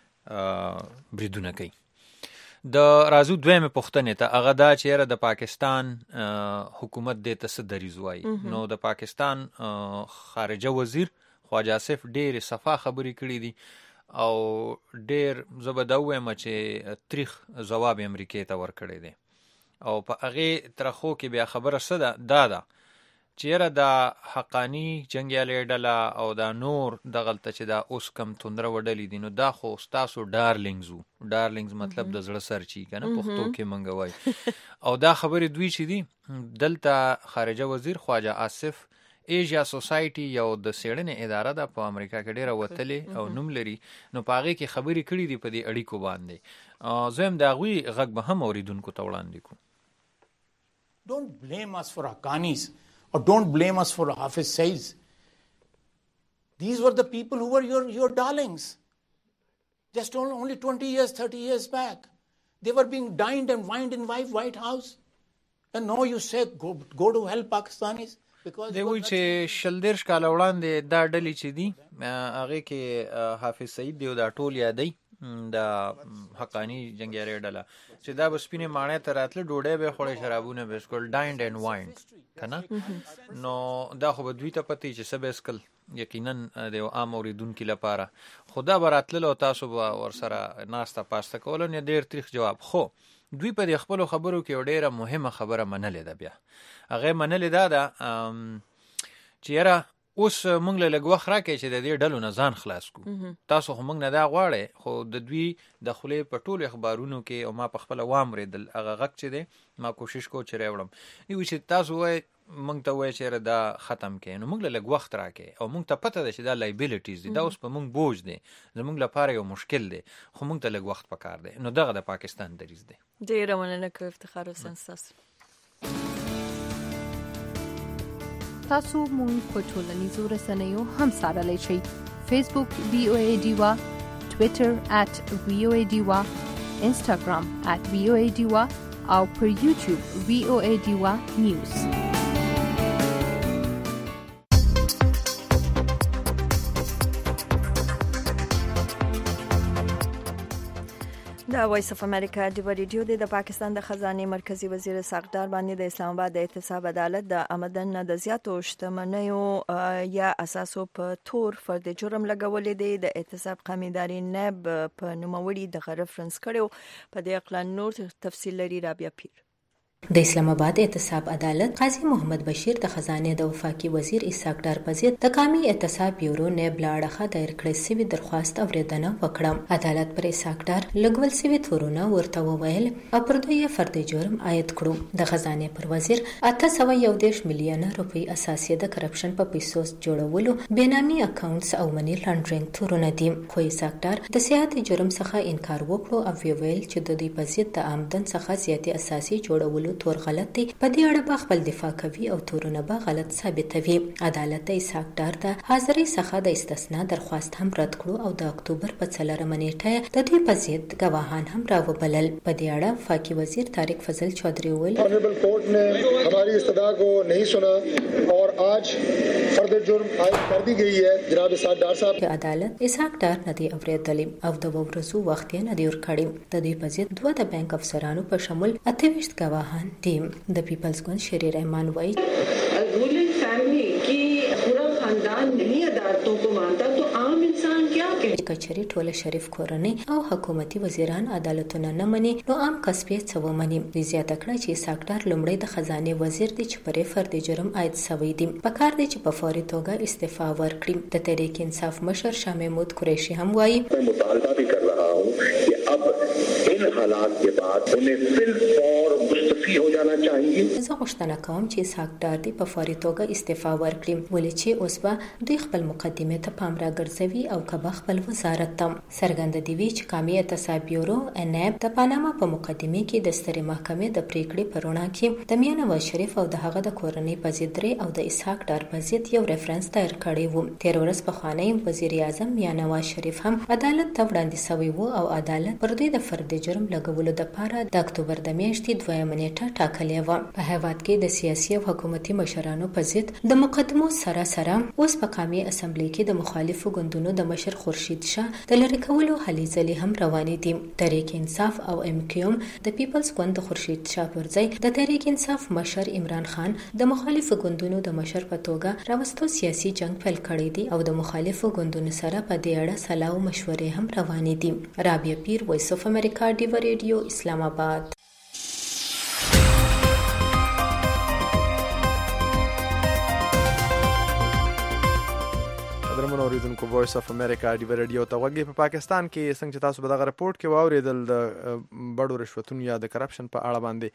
بریدونه کوي. د رازو دویمه پوښتنې ته هغه دا چې یاره د پاکستان حکومت دې ته څه دریځ وایي. نو د پاکستان خارجه وزیر خواجه آصف ډېرې صفا خبرې کړې دي، او ډېر زه به دا ووایم چې تریخ ځواب امریکې ته ورکړی دی. او په هغې ترخو کې بیا خبره څه ده؟ دا ده چې یاره دا حقانی جنګیالې ډله او دا نور دغلته چې دا اوس کم توندره وډلې دي، نو دا خو ستاسو ډارلینګز وو. ډارلینګز مطلب د زړه سر چی که نه پښتو کې منګه وایي. او دا خبرې دوی چې دي دلته خارجه وزیر خواجه آصف ایشیا سوسایټي یو د څېړنې اداره ده په امریکا کې ډېره وتلې او نوم لري، نو په هغې کې خبرې کړي دي په دې اړیکو باندې. زه هم د هغوی غږ به هم اورېدونکو ته وړاندې کړو.
Don't blame us for Haqqanis or don't blame us for Hafiz Saids. These were the people who were your darlings. Just only 20 years, 30 years back. They were being dined and wined in White House. And now you say go to help Pakistanis.
دی وایي چې 20 کاله وړاندې دا ډلې چې دي هغې کې حافظ سعید دی او دا ټول یادوي د حقانی جنګیالې ډله چې دا به سپینې ماڼۍ ته راتله، ډوډۍ به یې خوړی، شرابونه به یې څکل، ډاینډ اینډ وایند که نه. نو دا خو به دوی ته پته چې څه به یې څکل، یقینا د یو عام اورېدونکي لپاره. خو دا به راتلل او تاسو به ورسره ناسته پاسته کول، نو ډېر تریخ جواب. خو دوی په دې خپلو خبرو کې یو ډېره مهمه خبره منلې ده. بیا هغې منلې دا ده چې یاره اوس موږ له لږ وخت راکړئ چې د دې ډلو نه ځان خلاص کړو. تاسو خو موږ نه دا غواړئ، خو د دوی د خولې په ټولو اخبارونو کې او ما په خپله واورېدل هغه غږ چې دی، ما کوشش کو چې راوړم. دوی وایي چې تاسو وایئ موږ ته وایي چې یاره دا ختم کړئ، نو موږ له لږ وخت راکړئ، او موږ ته پته ده چې دا لایبیلیټیز دي، دا اوس په موږ بوج دی، زموږ لپاره یو مشکل دی، خو موږ ته لږ وخت پکار دی. نو دغه د پاکستان دریځ دی.
ډېره مننه کوم افتخار حسین ستاسو.
تاسو مونږ په ټولنیزو رسنیو هم څارلی شئ. فیسبوک VOA ډیوا، ټویټر @VOA ډیوا، انسټاګرام @VOA ډیوا او پر یوټیوب VOA ډیوا نیوز.
د وایس اف امریکا ډیوا ریډیو د پاکستان د خزانه مرکزی وزیر اسحاق ډار باندې د اسلام آباد د احتساب عدالت د آمدن د زیاتو شتمنیو یا اساسو په تور فرد جرم لګولې دی. د احتساب قامیداري ناب په نوموړي د ریفرنس کړو. په دې اقلان نور تفصیل لري رابعه پیر.
د اسلام آباد احتساب عدالت قاضي محمد بشیر د خزانه د وفاقي وزیر اسحاق ډار په ضد د قومي احتساب بیورو نیب لاړه دایر کړی سوي درخواست اوریدنه وکړه. عدالت پر اسحاق ډار لګول سوي تورونه ورته وویل او پر دوی فرد جرم عاید کړو. د خزانه پر وزیر 811 میلیون روپی اساسي د کرپشن په پیسو جوړولو بینامي اکاونټس او منی لانډرینګ تورونه دي. خو اسحاق ډار د سیاحت جرم څخه انکار وکړو او ویل چې د دوی په ضد د آمدن څخه زیاتې اساسي جوړولو تور غلط دی. په دې اړه به خپل دفاع کوي او تورونه به غلط ثابتوي. عدالت اسحاق ډار ته حاضرۍ څخه د استثناء درخواست هم رد کړو او د اکتوبر په 4 نیټه د دوی په ضد گواهان هم راوبلل. په دې اړه وفاقي وزیر طارق فضل چودھری ویل
honourable court ने हमारी इस्तदा को नहीं सुना और आज فرد جرم عائد कर दी गई है. جناب اسحاق ډار صاحب
عدالت اسحاق ډار نه دی اوریدلی او د ورځو وخت یې نه دی ورکړی. د دوی په ضد دوه د بانک افسرانو په شمول 28 گواهان دي. د پیپلز ګوند شری رحمان وایي
अदालतों को मानता तो आम इंसान क्या कहे।
کچری ټوله شریف کورنۍ او حکومتي وزیران عدالتونه نه مني نو عام کسبیت څه ومني. دوی زیاته کړه چې اسحاق ډار لومړی د خزانه وزیر دی چې پرې فرد جرم عاید شوی دی. په کار دی چې په فوري توګه استعفا ورکړي. د تحریک انصاف مشر شاه محمود قریشي هم وایي
مطالبه भी कर रहा हूं कि अब इन हालात के बाद उन्हें फिलफौर मुस्तफी हो जाना चाहिए.
زه غوښتنه کوم چې اسحاق ډار دی په فوري توګه استعفا ورکړي ولې چې اوس به دوی خپل مقدمه ته پام راګرځوي او کبه خپل وزارت ته څرګند دی چې قومي اعتصاب بیورو اناب د پاناما په مقدمه کې د سترې محکمې د پریکړې پرونا کې د میاں نواز شریف او د هغه د کورنۍ په ضد او د اسحاق ډار په ضد یو ریفرنس تایر کړی و. تیر ورځ په خوانی وزیر اعظم میاں نواز شریف هم عدالت ته وړاندې شوی و او عدالت پر دوی د فرد جرم لګولو لپاره د اکتوبر د میاشتې 2 نیټه ټاکلې و. په هیواد کې د سیاسي او حکومتي مشرانو په ضد د مقدمو سره اوس په قومي اسمبلی کې د مخالفو ګوندونو د مشر خورشید شاه د لری کولو هلې ځلې هم روانې دي. تحریک انصاف او ام کیو د پیپلز ګوند د خورشید شاه پر ځای د تحریک انصاف مشر عمران خان د مخالفو ګوندونو د مشر په توګه راوستو سیاسي جنگ پیل کړی دی او د مخالفو ګوندونو سره په دې اړه سلا او مشورې هم روانې دي. رابعه پیر، وایس اف امریکا، ډیو ریډیو، اسلام آباد.
درمن اوریدونکو وایس اف امریکا ډیو ریډیو ته وګورئ. په پاکستان کې څنګه چې تاسو به دغه رپورت کې واوریدل د بډو رشوتونو یا د کرپشن په اړه باندې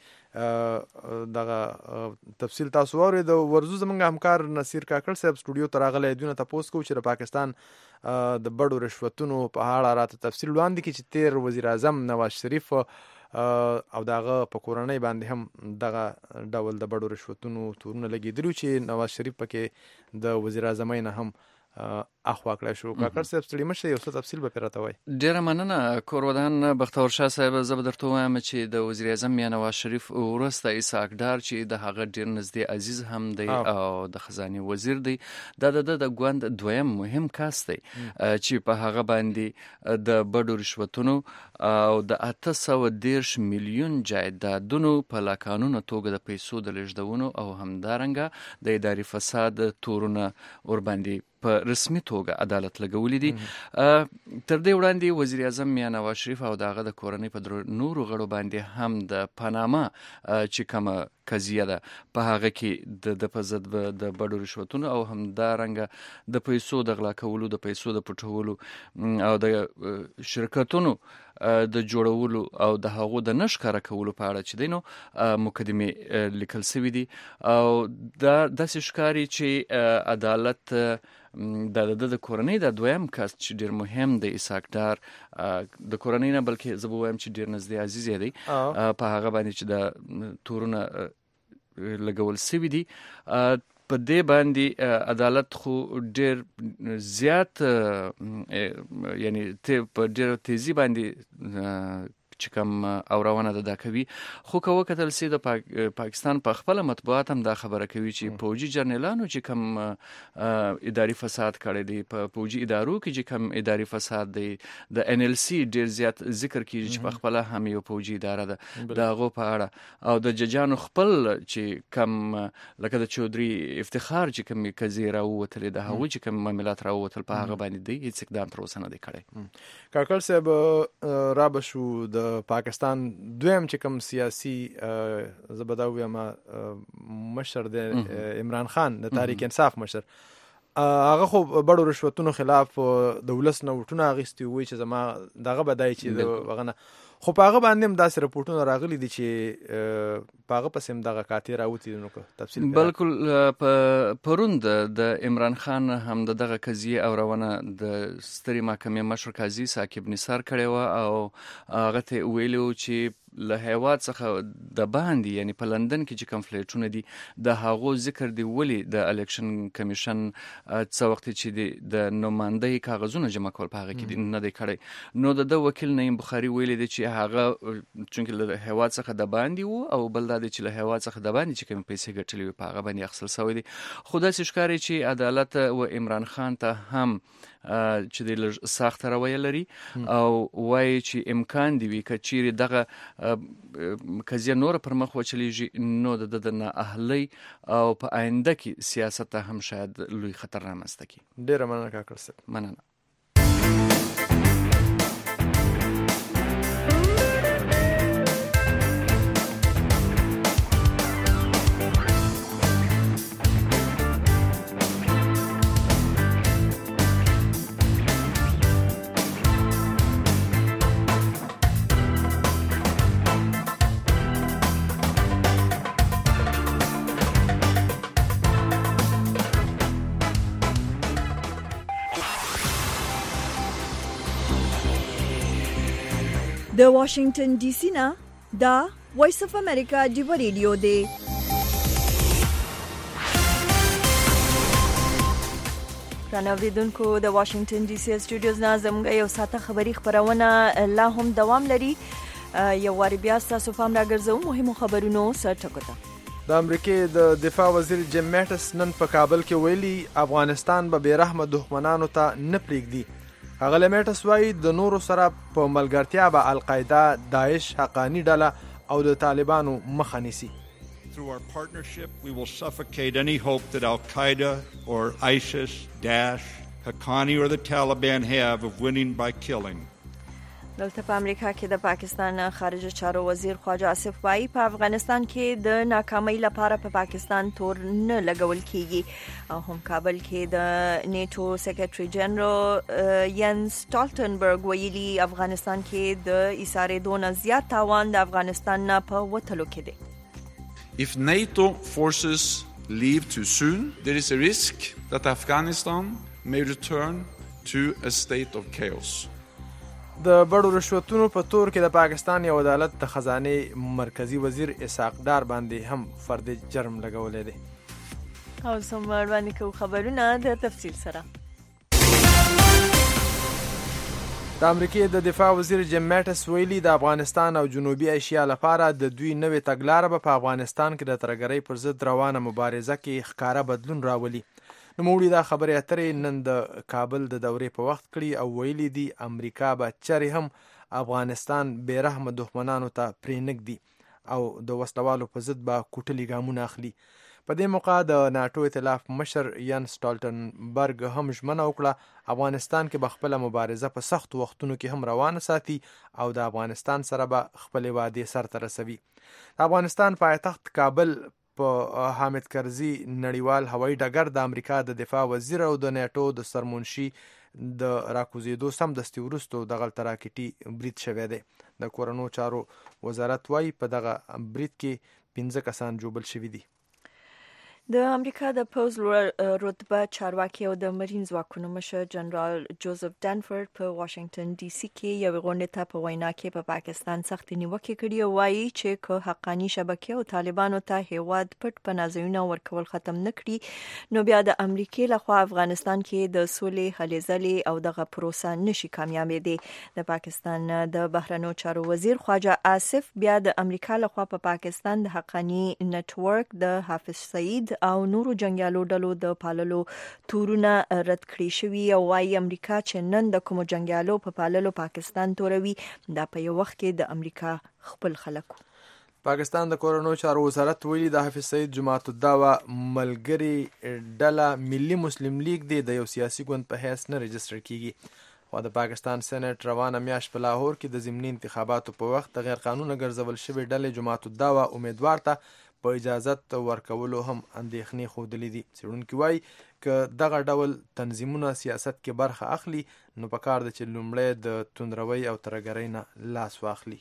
دغه تفصیل تاسو واوریدل. ورزو زمونږ همکار نصیر کاکړ صاحب سټوډیو ته راغلی دونه تاسو کو چې د پاکستان د بډو رشوتونو په اړه راته تفصیل وړاندې کړي چې تیر وزیر اعظم نواز شریف او دغه په کورنۍ باندې هم دغه ډول د بډو رشوتونو تورونه لګیدلو چې نواز شریف پکې د وزیر اعظم نه هم اخوا کړی شو. کاکړ صاحب ستړي مشه یو څه تفصیل به راته وایي.
ډیره مننه کورودان بختور شاه صاحب. زه به درته وایم چې د وزیر اعظم میاں نواز شریف وروسته اسحاق ډار چې د هغه ډیر نږدې عزیز هم دی او د خزانه وزیر دی د ګوند دویم مهم کس دی چې په هغه باندې د بډو رشوتونو او د 810 میلیون جایدادونو په لاقانونه توګه د پیسو د لږدونو او همدارنګه د اداري فساد تورونه ور باندې په رسمي توګه عدالت لګولې دي. تر دې وړاندې وزیر اعظم میاں نواز شریف او دغه د کورنۍ په نورو غړو باندې هم د پاناما چې کومه قضیه ده په هغه کې د پزد د بډو رشوتونو او همدارنګه د پیسو د غلا کولو، د پیسو د پټولو او د شرکتونو د جوړولو او د هغو د نشکاره کولو په اړه چې دینو مقدمه لیکل شوی دي او د ښکاری چې عدالت د کورنۍ د دویم کس چې ډیر مهم دی اسحاق ډار د کورنۍ نه بلکې زه به وایم چې ډیر نږدې عزیز دی په هغه باندې چې د تورونه لګول شوی دي. په دې باندې عدالت خو ډیر زیات یعنی په ډیر تیزی باندې چې کوم اورونه د کوي خو کو کتل سي د پاکستان په خپل مطبوعات هم دا خبره کوي چې فوجي جرنیلانو چې کوم اداري فساد کړی دی په فوجي ادارو کې چې کوم اداري فساد دی د NLC ډیر زیات ذکر کیږي چې په خپل هم یو فوجي اداره ده دغه په اړه او د ججانو خپل چې کوم لکه د چودري افتخار چې کوم کزیره وتل د هغه چې کوم معاملات راوتل په هغه باندې دی هیڅ اقدام تر اوسه نه دی کړی.
کاکړ صاحب را بشو د پاکستان دویم چې کوم سیاسي زبداوی ما مشر د عمران خان د تحریک انصاف مشر هغه خو بډو رشوتونو خلاف د ولس نوټونه اغستي وي چې زما دغه بدای چې وغنه خو په هغه باندې هم داسې رپورټونه راغلي دي چې په هغه پسې هم دغه کاتې راوتي نو تفصیل
بالکل پروند د عمران خان هم دغه قضیه اورونه د ستري محکمې مشر قاضي ثاقب نثار کړی و او هغه ته ویلو چې له هیواد څخه د باندې یعنی په لندن کې چې کنفلیکټونه دي د هغو ذکر دی ولی د الیکشن کمیشن څو وخت چې د نمائندګۍ کاغذونه جمع کول په هغه کې نه دی کړی. نو د وکیل نعیم بخاری ویلي دی چې هغه چونکې له هیواد څخه د باندې وو او بل دا چې له هیواد څخه د باندې چې کوم پیسې ګټلې وي په هغه باندې اخیستل شوی دي. خو داسې ښکاري چې عدالت و عمران خان ته هم چې د لږ سخته رویه لري او وایي چې امکان دی وي که چیرې دغه قضیه نوره پر مخ وچلیږي نو د ده د نااهلۍ او په آینده کې سیاست ته هم شاید لوی خطر رامنځته کړي.
ډېره مننه کاکړ صاحب.
مننه.
د واشنگټن ډي سي نه دا وایس اف امریکا دی ریډیو دی. رانوریدونکو د واشنگټن ډي سي سټوډیوز نه زموږ یو ساعته خبری خبرونه لا هم دوام لري. یو واری بیا تاسو پام راګرځو مهمو خبرونو سره ټکوته.
د امریکې د دفاع وزیر جیم میټس نن په کابل کې ویلي افغانستان به بیرحمه دښمنانو ته نه پرېږدي. هغه میټس وایي د نورو سره په ملګرتیا به القاعده، داعش، حقانی ډله او د طالبانو مخه نیسي.
Through our partnership, we will suffocate any hope that Al-Qaeda or ISIS, Daesh, Haqqani or the Taliban have of winning by killing.
دلته په امریکا کې د پاکستان خارجه چارو وزیر خواجه آصف وایي په افغانستان کې د ناکامۍ لپاره په پاکستان تور نه لګول کیږي. او هم کابل کې د نیټو سیکریټري جنرال ینس سټالټنبرګ ویلي افغانستان کې د ایسارېدو نه زیات تاوان د افغانستان نه په وتلو کې دی.
If NATO forces leave too soon, there is a risk that Afghanistan may return to a state of chaos.
د بړو رشوتونو په تور کې د پاکستان یو عدالت د خزانه مرکزی وزیر اسحاق ډار باندې هم فرد جرم لګولې دی.
او سمور باندې کو خبرونه د تفصیل سره.
د امریکې د دفاع وزیر جیم میټس ویلي د افغانستان او جنوبي ایشیا لپاره د دوی نوې تګلارې په افغانستان کې د ترهګرۍ پر ضد روانه مبارزه کې ښکاره بدلون راولي. نوموړي دا خبرې اترې نن د کابل د دورې په وخت کړي او ویلي دي امریکا به چرې هم افغانستان بیرحمه دښمنانو ته پرېنږدي او د وسلوالو په ضد به کوټلي ګامونه اخلي. په دې موقع د ناټو ائتلاف مشر ینس سټالټنبرګ هم ژمنه وکړه افغانستان کې به خپله مبارزه په سختو وختونو کې هم روانه ساتي او د افغانستان سره به خپلې وعدې سرته رسوي. د افغانستان پایتخت کابل په حامد کرزي نړیوال هوایي ډګر د امریکا د دفاع وزیر او د نیټو د سرمنشي د راکوزیدو سمدستي وروسته دغلته راکټي برید شوی دی. د کورنو چارو وزارت وایي په دغه برید کې 15 کسان جوبل شوي دي.
د امریکا د پوز رتبه چارواکي او د مرین ځواکونو مشر جنرال جوزف ډانفورد په واشنگټن ډي سي کې یو غونډه ته په وینا کې په پاکستان سخت نیوکه کړې او وایي چې که حقانی شبکې او طالبانو ته هیواد پټ پنازونه ورکول ختم نکړي نو بیا د امریکای لخوا افغانستان کې د سولې هلې ځلې او دغه پروسه نشي کامیابېدی. د پاکستان د بهرنیو چارو وزیر خواجه آصف بیا د امریکا لخوا په پاکستان د حقانی نت ورک د حافظ سعید او نورو جنگیالو ډلو د پاللو تورونه رد کړی شوی او وايي امریکا چې نن د کوم جنگیالو په پاللو پاکستان توروي دا په یو وخت کې د امریکا خپل خلکو.
پاکستان د کورونو چارو وزارت ویلي د حافظ سعید جماعت الدعوه ملګری ډله ملي مسلم لیگ د یو سیاسي ګوند په حیث نه رجسټر کیږي. خو د پاکستان سېنات روانه میاشت په لاهور کې د ضمني انتخاباتو په وخت د غیر قانوني ګرځول شوی ډلې جماعت الدعوه امیدوار ته په اجازت ورکولو هم اندېښنې ښودلې دي. څېړونکي وایي که دغه ډول تنظیمونه سیاست کې برخه اخلي نو پکار ده چې لومړی د توندروي او ترهګرۍ نه لاس واخلي.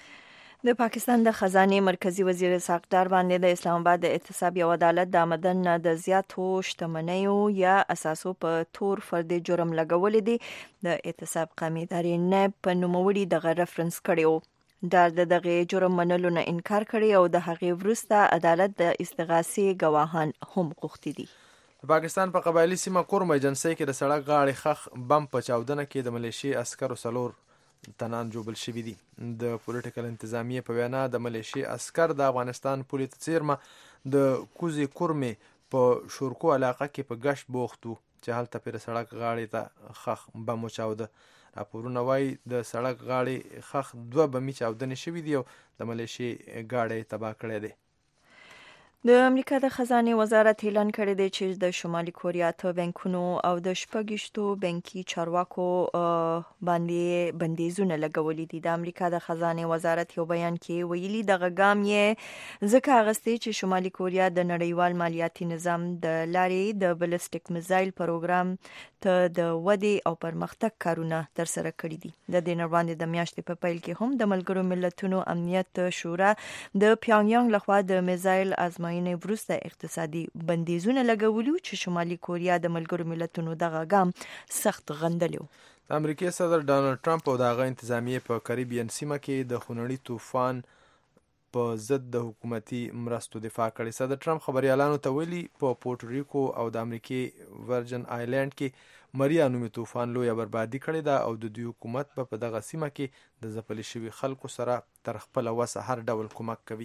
د پاکستان د خزانه مرکزی وزیر اسحاق ډار باندې د اسلام آباد د احتساب یو عدالت د آمدن د زیاتو شتمنیو یا اساسو په تور فرد جرم لګولې دي. د احتساب قومي ادارې نه په نوموړي دغه ریفرنس کړی ډار دغه جرم منلو نه انکار کړی او د هغې وروسته عدالت د استغاثې ګواهان هم غوښتي دي.
په پاکستان په قبایلي سیمه کورم ایجنسۍ کې د سړک غاړې خخ بم په چاودنه کې د ملیشي عسکرو 4 تنان جوبل شوي دي. د پولیټیکل انتظامیه په وینا د ملیشي عسكر د افغانستان پولیس څیرمه د کوزي کورمې په شورکو علاقه کې په غش بوختو چې هلته پر سړک غاړې ته خخ بم چاوده. راپورونه وایي د سړک غاړې خخ 2 بمي چاودنې شوي دي او د ملیشي ګاډي تباه کړی دی.
د امریکا د خزانه وزارت اعلان کړی دی چې د شمالي کوریا ته بانکونو او د شپږشتو بانکي چارواکو باندې بندیزونه لګولي دي. د امریکا د خزانه وزارت یو بیان کې ویلي دغه ګام یې ځکه اغستې چې شمالي کوریا د نړیوال مالیاتي نظام د لارې د بلستیک میزایل پروګرام ته د ودی او پرمختګ کارونه تر سره کړي دي. د دې وړاندې د میاشتې په پیل کې هم د ملګرو ملتونو امنیت شورا د پیونګیانګ لخوا د میزایل ازمایښت وروسته اقتصادي بندیزونه لګولي چې شمالي کوریا د ملګرو ملتونو دغه ګام سخت غندلی و.
د امریکای صدر ډانلډ ټرمپ او دغه انتظامیه په کریبین سیمه کې د خونړي طوفان په ضد د حکومتي مرستو دفاع کړې. صدر ټرمپ خبريالانو ته ویلي په پورټریکو او د امریکای ورجن آیلند کې مریا نومي طوفان لویه بربادي کړې ده او د دوی حکومت په دغه سیمه کې د ځپلي شوي خلکو سره تر خپل وسه هر ډول کومک کوي.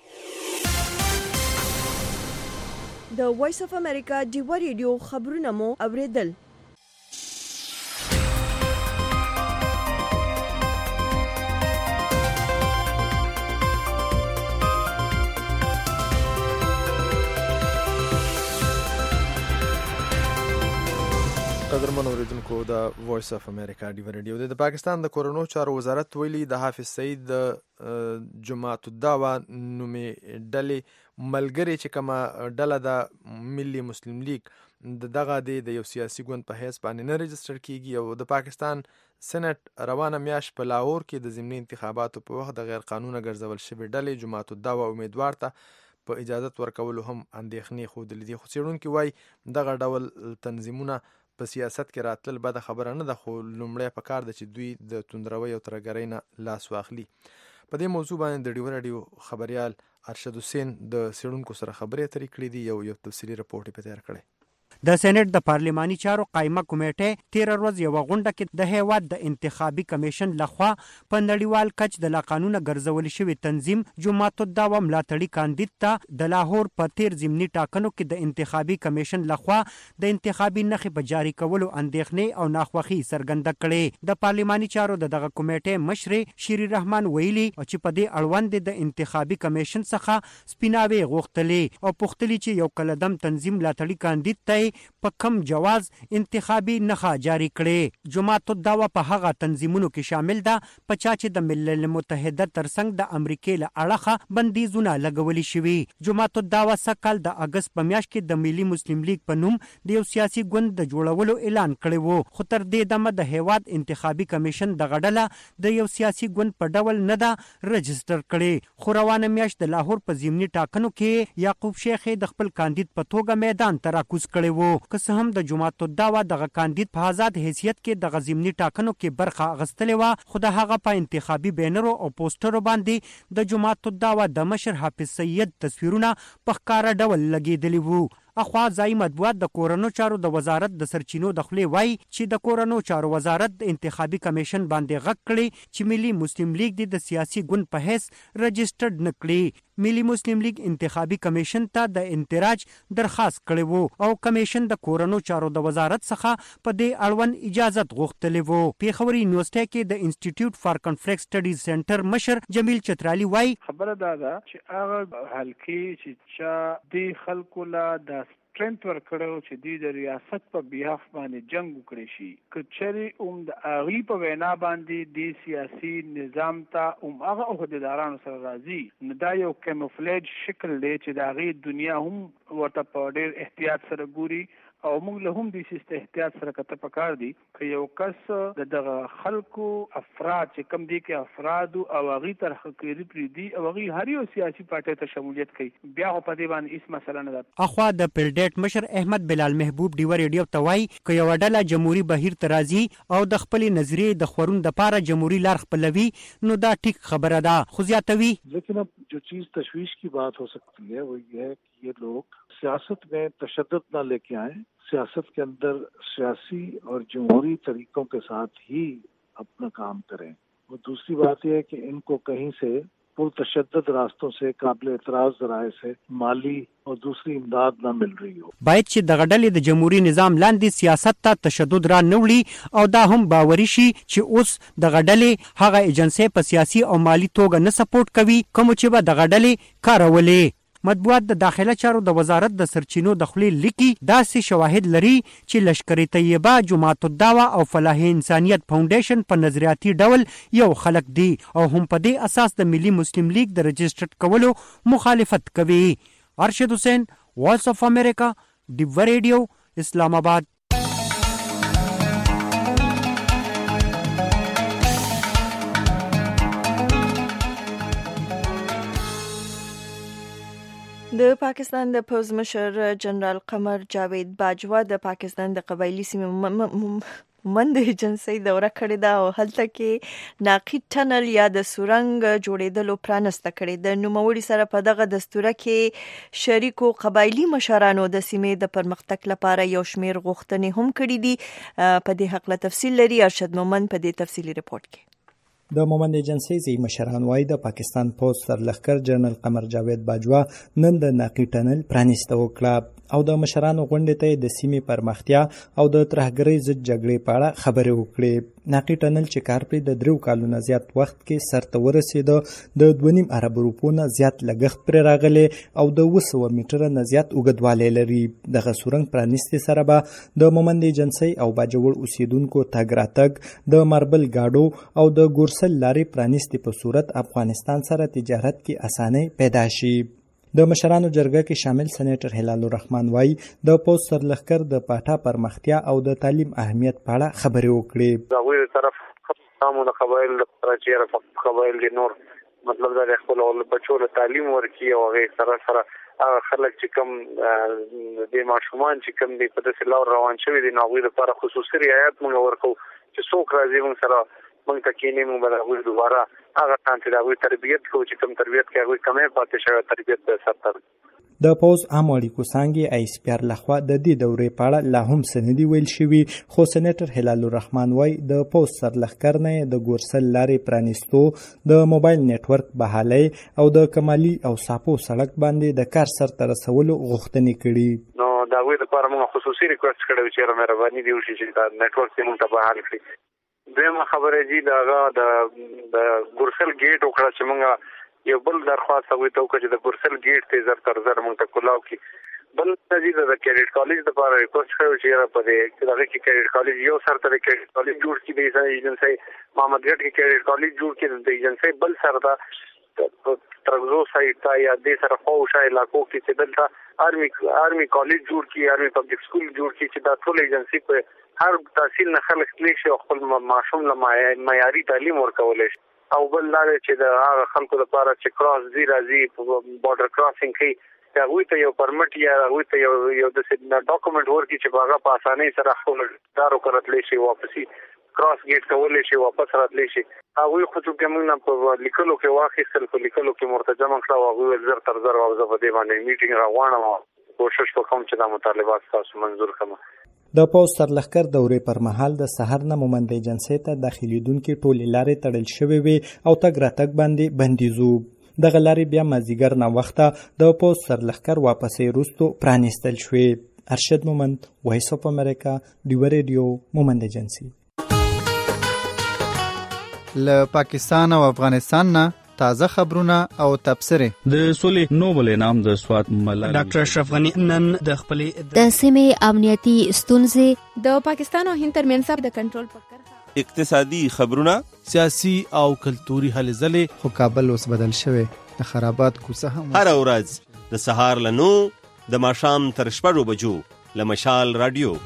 د وایس اف امریکا ډیو ریډیو خبرونه مو اوریدل.
قدرمن اوریدونکو د وایس اف امریکا ډیو ریډیو د پاکستان د کورونو چارو وزارت ویلي د حافظ سعید د جماعت الدعوه نومي ډلې ملګری چې کومه ډله د ملي مسلم لیگ دغه د یو سیاسي ګوند په حیث باندې نه رجستر کیږي او د پاکستان سېنات روانه میاش په لاهور کې د ضمني انتخاباتو په وخت د غیر قانوني ګرځول شوی ډلې جماعت الدعوه امیدوار ته په اجازه ورکولو هم اندېښنې خوده دي. خو څېړونکي وایي دغه ډول تنظیمونه په سیاست کې راتلل بده خبره نه ده، خو لومړی په کار ده چې دوی د توندروي او ترګرۍ نه لاس واخلي. په دې موضوع باندې د ډیو راډیو خبريال ارشد حسین د سړونکو سره خبرې اترې کړې دي یو تفصیلی رپورټ په تیار کړی.
د سېنات د پارلماني چارو قائمه کمیټه 13 ورځ یو غونډه کې د هیواد د انتخابي کمیشن لخوا په نړیوال کچ د لا قانون ګرځول شوی تنظیم جماعت الدعوه ملاتړي کاندید ته د لاهور په تیر ضمني ټاکنو کې د انتخابي کمیشن لخوا د انتخابي نخې په جاری کولو اندېښنې او ناخوښي څرګنده کړې. د پارلماني چارو دغه کمیټه مشر شیری رحمان ویلي چې په دې اړوند د انتخابي کمیشن څخه سپیناوي غوښتلې او پوښتلې چې یو کلدم تنظیم ملاتړي کاندید ته په کم جواز انتخابي نخا جاری کړي. جماعت الدعوه په هغه تنظیمونو کې شامل ده په چا چې د ملل متحده ترڅنګ د امریکای له اړخه بندیزونه لګولي شوي. جماعت الدعوه سکهال د اگست په میاشت کې د ملي مسلم لیگ په نوم د یو سیاسي ګوند د جوړولو اعلان کړی وو، خو تر دې دمه د هیواد انتخابي کمیشن د غډله د یو سیاسي ګوند په ډول نه ده رجستر کړي. خو روانه میاشت د لاهور په ضمني ټاکنو کې یعقوب شیخ د خپل کاندید په توګه میدان ته راکوز کړی وو. که څه هم د جماعت الدعوه دغه کاندید په آزاد حیثیت کې د ضمني ټاکنو کې برخه اخیستلې وه، خو د هغه په انتخابي بینرو او پوسټرو باندې د جماعت الدعوه د مشر حافظ سید تصویرونه په ښکاره ډول لګېدلي وو. اخوا ځای مطبوعات د کورونو چارو د وزارت د سرچینو د خولې وایي چې د کورونو چارو وزارت د انتخابي کمیشن باندې غږ کړي چې ملي مسلم لیگ د سیاسي ګوند په حیث رجسټرډ نه کړي. ملي مسلم لیگ انتخابي کمیشن ته د انتراج درخواست کړی وو او کمیشن د کورونو چارو د وزارت څخه په دې اړوند اجازه غوښتلې وو. پیښور یونیورسيټي کې د انسټیټیوټ فار کنفلکټ سټډیز سنټر مشر جمیل چترالی وایي
خبره دا ده چې هغه حلقې چې د خلکو لا د ټرنټ ورکړو چې د ریاست په بیاف باندې جنگ وکړي شي کچري د اغلی په وینا باندې د سیاسي نظام ته هغه عہدیدارانو سره راځي نو دا یو کیموفلیج شکل دی چې د هغې دنیا هم ورته په ډېر احتیاط سره ګوري او موږ له هم د سیسته احتیاط سره کته پکار دي که یو کس دغه خلکو افراد چې کم دي کې افراد او هغه تر حقیقي پری دي او هغه هر یو سیاسي پارټي ته شمولیت کوي بیا په دې باندې هیڅ مسله نه ده.
اخوا د پلډیټ مشر احمد بلال محبوب ډیو ریډیو ته وایي که یو ډله جمهوریت بهیر ترازی او د خپل نظریه د خورون د پاره جمهوریت لار خپلوي نو دا ټیک خبره ده. خو زیاتوي
لیکن اب جو چیز تشویش کی بات ہو سکتی ہے وہ یہ ہے کہ یہ لوگ سیاست میں تشدد نہ لے کے آئیں, سیاست کے اندر سیاسی اور جمہوری طریقوں کے ساتھ ہی اپنا کام کریں. और दूसरी बात यह है कि इनको कहीं से पुरतशद्दद रास्तों से काबिल एतराज ज़राए से माली और दूसरी इमदाद न मिल रही हो.
باید چې دغه ډلې د جمهوریت نظام لاندې سیاست ته تشدد را نه وړي او دا هم باوري شي چې اوس دغه ډلې هغه ایجنسۍ په سیاسي او مالی توګه نه سپورټ کوي کوم چې به دغه ډلې کارولې. مطبوعات د داخله چارو د وزارت د سرچینو د خولې لیکي داسې شواهد لري چې لشکر طیبه، جماعت الدعوه او فلاح انسانیت فاونډیشن په نظریاتي ډول یو خلک دي او هم په دې اساس د ملي مسلم لیگ د رجسټرډ کولو مخالفت کوي. ارشد حسین، وائس اف امریکا، ډیو ریډیو، اسلام آباد.
د پاکستان د پوز مشر جنرال قمر جاوید باجوا د پاکستان د قبایلی سیمې مند ایجنسۍ دوره کړې ده او هلته کې ناقید ټنل یا د سورنګ جوړېدلو پرانسته کړې. د نوموړي سره په دغه دستوره کې شریکو قبایلی مشرانو د سیمې د پرمختګ لپاره یو شمېر غوښتنې هم کړې دي. په دې حق له تفصیل لري ارشد مومند په دې تفصیلي رپورت کې.
د مومند ایجنسۍ ځای مشران وایي د پاکستان پوز سرلښکر جنرال قمر جاوید باجوا نن د ناقي ټنل پرانیسته وکړه او د مشرانو غونډې ته د سیمې پرمختیا او د ترهګرۍ ضد جګړې په اړه خبرې وکړې. ناقي ټنل چې کار پرې د 3 کالو نه زیات وخت کې سرته ورسېده د 2.5 ارب روپو نه زیات لګښت پرې راغلی او د 200 میټره نه زیات اوږدوالی لري. دغه سورنګ پرانیستې سره به د مومند ایجنسۍ او باجوړ اوسیدونکو تګ راتګ د ماربل ګاډو او د ګورسل لارې پرانیستې په صورت افغانستان سره تجارت کې اسانۍ پیدا شي. د مشرانو جرګه کې شامل سېنیټر هلال الرحمن وایي د پوز سرلښکر د پاټا پرمختیا او د تعلیم اهمیت په اړه خبرې وکړې.
د هغوی طرف قامو د قبایل لپاره چې قبایل دي نور مطلب دا د خپل بچو له تعلیم ورکړي او هغې سره هغه خلک چې کوم د ماشومان چې کوم دي په داسې لار روان شوي دي نو هغوی لپاره خصوصي رعایت موږ ورکوو چې څوک راځي موږ سره موږ ته کینې موږ به د هغوی دوباره هغه څان چې د هغوی تربیت کوو چې کوم تربیت کې هغوی کمی پاتې شوی تربیت به سرته.
د پوز عام اړیکو څانګې آی اس پی آر لخوا د دې دورې په اړه لا هم څه نه دي ویل شوي خو سېنیټر هلال الرحمن وایي د پوز سرلښکر نه د ګورسل لارې پرانیستو د موبایل نیټورک بحالۍ او د کمالي او ساپو سړک باندې د کار سرته رسولو غوښتنې کړي.
نو د هغوی لپاره موږ خصوصي ریکویسټ کړی و چې مهرباني دې وشي چې دا نیټورک دې موږ ته بحال کړي. دویمه خبره جی د ګورسل ګیټ وکړه چې موږ یو بل درخواست هغوی ته وکړه چې د ګورسل ګیټ ته زر تر زر موږ ته کولاو کړي. بل جی د کیډټ کالج لپاره ریکویسټ کړی چې یاره په دغه کې کیډټ کالج یو سر ته د کیډټ کالج جوړ کړي د ایجنسۍ محمدګټ کې کیډټ کالج جوړ کړي د ایجنسۍ بل سر ته ترغزو سایټ ته یا دې سره خواوشا علاقو کې چې دلته آرمي کالج جوړ کړي آرمي پبلک سکول جوړ کړي چې دا ټول ایجنسۍ په هر تحصیل نه خلک تللی شي او خپل ماشوم له معیاري تعلیم ورکولی شي. او بل دا دی چې د هغه خلکو لپاره چې کراس ځي راځي بارډر کراسینګ کوي هغوی ته یو پرمټ یا هغوی ته یو داسې ډاکومنټ ورکړي چې په هغه په اسانۍ سره خپل دار وکړتلی شي واپسي کراس ګیټ کولی شي واپس راتلی شي. هغوی خو چې موږ نه په لیکلو کې واخیستل په لیکلو کې مرتجمه کړه او هغوی زر تر زر او زه په دې باندې میټینګ راغواړم او کوشش وکړم چې دا مطالبات تاسو منظور کړم.
د پوز سرلښکر دورې پر مهال د سحر نه مومند ایجنسۍ ته داخلېدونکې ټولې لارې تړل شوې وې او تګ راتګ باندې بندیز و. دغه لارې بیا مازدیګر ناوخته د پوز سرلښکر واپسې وروستو پرانیستل شوې. ارشد مومند، وایس اف امریکا، ډیو ریډیو، مومند ایجنسۍ.
له پاکستان او افغانستان نه تازه خبرونه او تبصرې. د سولې نوبل انعام د سوات ملالۍ
ډاکټر اشرف غنی نن د خپلې
د سیمې امنیتي ستونزې
د پاکستان او هند ترمنځ د کنټرول په کرښه
اقتصادي خبرونه
سیاسي او کلتوري هلې ځلې.
خو کابل اوس بدل شوی د خرابات کوڅه هم
هر ورځ د سهار له 9 د ماښام تر 6 بجو له مشال رادیو.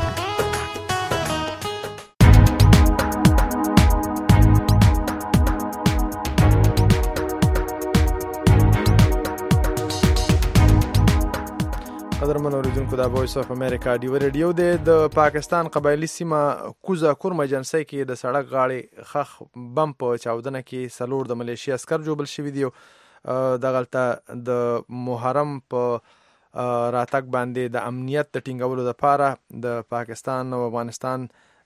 قدرمن اوریدونکو د وایس اف امریکا ډیو ریډیو د پاکستان قبایلی سیمه کوزه کورم ایجنسۍ کې د سړک غاړې خخ بم په چاودنه کې سلور د ملیشیا عسكر جوړل شوی دی. دغلطه د محرم په راتګ باندې د امنیت د ټینګولو لپاره د پاکستان او افغانستان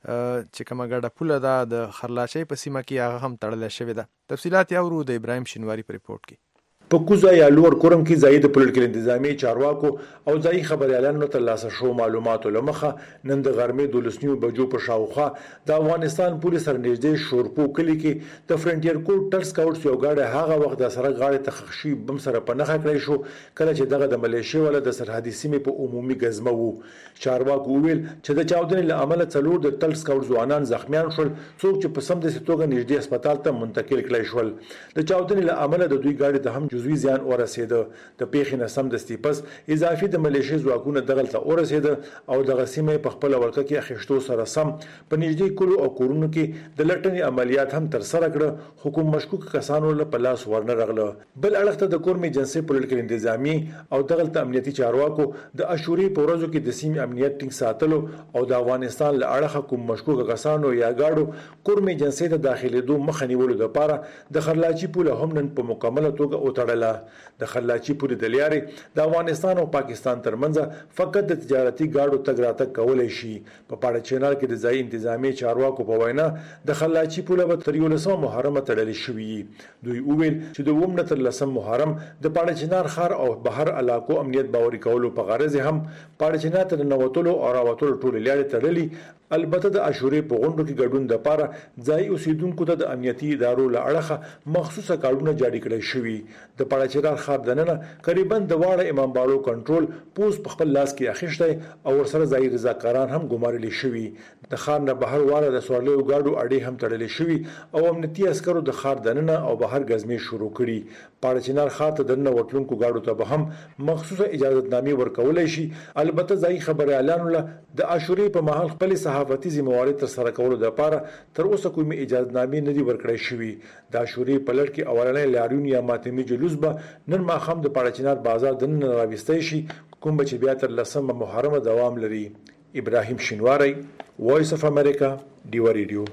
چې کومه ګډه پوله ده د خرلاچۍ په سیمه کې هغه هم تړلې شوې ده. تفصیلات یې اورو د ابراهیم شینواری په ریپورت کې.
په کوزا یا لوړ کورم کې ځایي د پولیټیکل انتظامی چارواکو او ځایي خبريالانو ترلاسه شو معلوماتو لمخه نن د غرمې 12 بجو په شاوخوا د افغانستان پولیس سره نږدې شورپو کلی کې د فرنټیر کوډ ټر سکاوټس یو غاډه هغه وخت د سره غاړې تخخشي بم سره په نخښه کړی شو کله چې دغه د ملیشیا ولا د سرحدي سیمې په عمومي غزمه وو. چارواکو ویل چې د چاودنې له امله څلور د ټر سکاوټ ځوانان زخمیان شول څوک چې په سم د ستوګه نږدې هسپتال ته منتقل کړي شول. د چاودنې له امله د دوی غاډې د هم جزوي زیان ورسېده. د پیښې نه سم دستي پس اضافي د ملیشیا ځواکونو دغلته ورسېده او دغه سیمه په خپل ورکه کې اخیشتو سره سم په نږدې کلو او کورونو کې د لټنې عملیات هم تر سره کړه. حکومت مشکوک کسانو له پلاس ورنه رغله. بل اړخته د کورم ایجنسي پولیټیکل انتظامی او دغلته امنیتي چارواکو د اشوري په ورځو کې د سیمې امنیت ټینګ ساتلو او د افغانستان له اړخه کوم مشکوک کسانو یا گاډو کورم ایجنسي ته داخليدو مخه نیولو لپاره د خرلاچي پوله هم نن په مکمله توګه وتړله. د خرلاچي پوله د لارې د افغانستان او پاکستان ترمنځ فقط د تجارتي گاډو تګ راتګ کولای شي. په پاړه چینل کې د ځای انتظامی چارواکو په وینا د خرلاچي پوله به تر 11 محرم تړل شوی. دوی وویل چې د 9 تر 10 محرم د پاړه چینل خار او بهر علاقو امنیت باوري کولو په غرض هم پاړه چینل ته نوتلو او راوتلو ټول لارې تړلې. البته د اشوري په غونډو کې ګډون د پاره ځای اوسیدونکو ته د امنیتي ادارو له اړخه مخصوصه کارونه جاری کړي شوی. د پاړچرار خار دننه قریبا د واړه امام باړو کنټرول پوس په خپل لاس کې اخیشته او ورسره ځای رضاکاران هم ګمارل شوی. د خار نه بهر واړه د سوړلو ګاډو اړې هم تړل شوی او امنیتي عسکرو د خار دننه او بهر غزمې شروع کړي. پاړچنار خار ته دننه وټلونکو ګاډو ته به هم مخصوصه اجازهنامې ورکول شي. البته ځای خبريالانو له د اشوري په محل خپل صحافتي ذمہواری تر سره کولو لپاره تر اوسه کومې اجازهنامې نه دي ورکړې شوې. د اشوري په لړ کې اولنې لاریون یا ماتمي جلوس به نن ماښام د پاړچنار بازار د نن راوستای شي کوم چې بیا تر 10 محرم دوام لري. ابراهیم شینواری وایس اف امریکا ډیو ریډیو.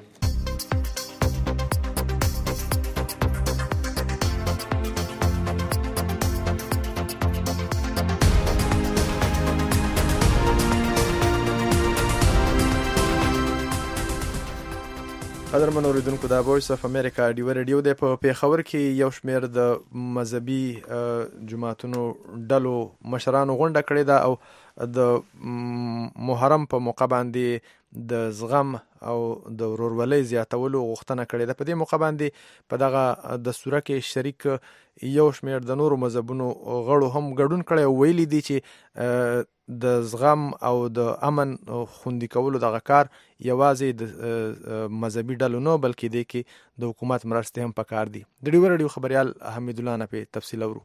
قدرمن اوریدونکو د وایس اف امریکا ډیو ریډیو د په پیښور کې یو شمېر د مذهبي جماعتونو ډلو مشرانو غونډه کړې ده او د محرم په موقع باندې د زغم او د ورورولۍ زیاتولو غوښتنه کړې ده. په دې موقع باندې په دغه دستور کې شریک یو شمېر د نورو مذهبونو غړو هم ګډون کړی او ویلي دي چې د زغم او د امن خوندي کولو دغه کار یوازې د مذهبي ډلو نه بلکې د کې د حکومت مرستې هم پکار دي. د ډیو ریډیو خبريال حمید الله نه په تفصیل اورو.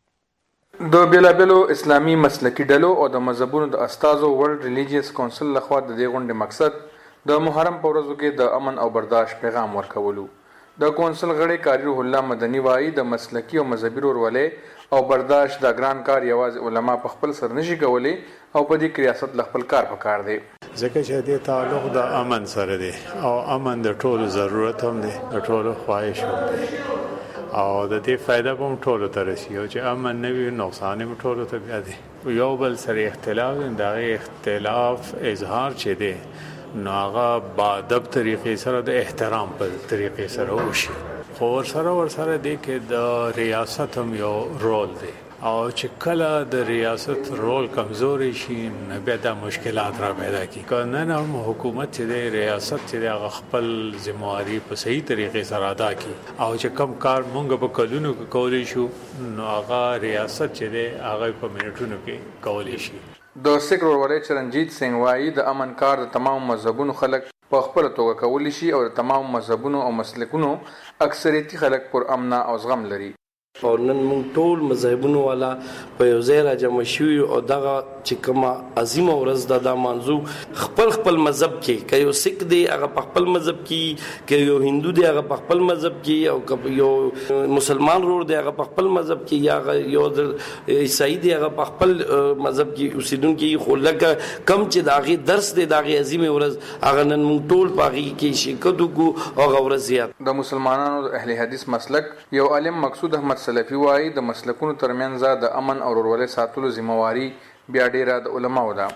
د بیلابلو اسلامي مسلکی ډلو او د مذهبونو د استازو ورلد ریلیجیس کونسل لخوا د دې غونډې مقصد د محرم په ورځو کې د امن او برداشت پیغام ورکولو. د کونسل غړي کاری روح الله مدني وایي د مسلکی او مذهبي ورولې او برداشت د ګران کار یوازې علما په خپل سر نشي کولی او په دې کې ریاست ل خپل کار پکار دی.
ځکه چې د تعلق د امن سره دی او امن د ټولو ضرورت هم دی د ټولو خواهش هم دی او د دې فائدہ هم ټولو ته رسي او چې امن نه وي نقصان هم ټولو ته بیا دی. یو بل سره اختلاف دا اختلاف اظهار چي دی نو هغه با ادب طریقې سره د احترام په طریقې سره وشي. خو ورسره دی کې د ریاست هم یو رول دی او چې کله د ریاست رول کمزوري شي نو بیا د مشکلات را پیدا کی. کنه نه حکومت چې د ریاست چې د خپل ذمہواری په صحیح طریقې سره ادا کی او چې کم کار مونږ په کلونو کې کولای شو نو هغه ریاست چې د هغه په منټونو کې کولای شي.
د سکھ ورولې چرنجیت سنگ وایي د امن کار د تمام مذهبونو خلک په خپل توګه کولی شي او د تمام مذهبونو او مسلکونو اکثریتي خلک پر امن او زغم لري.
او نن موږ ټول مذهبونو والا په یو ځای راجمع شوي او دغه چې کومه عظیمه ورځ ده دا منځو خپل مذهب کې که یو سکھ دی هغه په خپل مذهب کې که یو هندو دی هغه په خپل مذهب کې او که یو مسلمان ورور دی هغه په خپل مذهب کې یا یو عیسائی دی هغه په خپل مذهب کې اوسیدونکي خو لکه کم چې د هغې درس دی د هغې عظیمه ورځ هغه نن موږ ټول په هغې کې شرکت وکړو او هغه ورځ زیات.
د مسلمانانو د اهل حدیث مسلک یو عالم مقصود احمد سلفي وایي د مسلکونو ترمنځ د امن او ورورولۍ ساتلو ذمہواری بیا ډیره د علماو ده.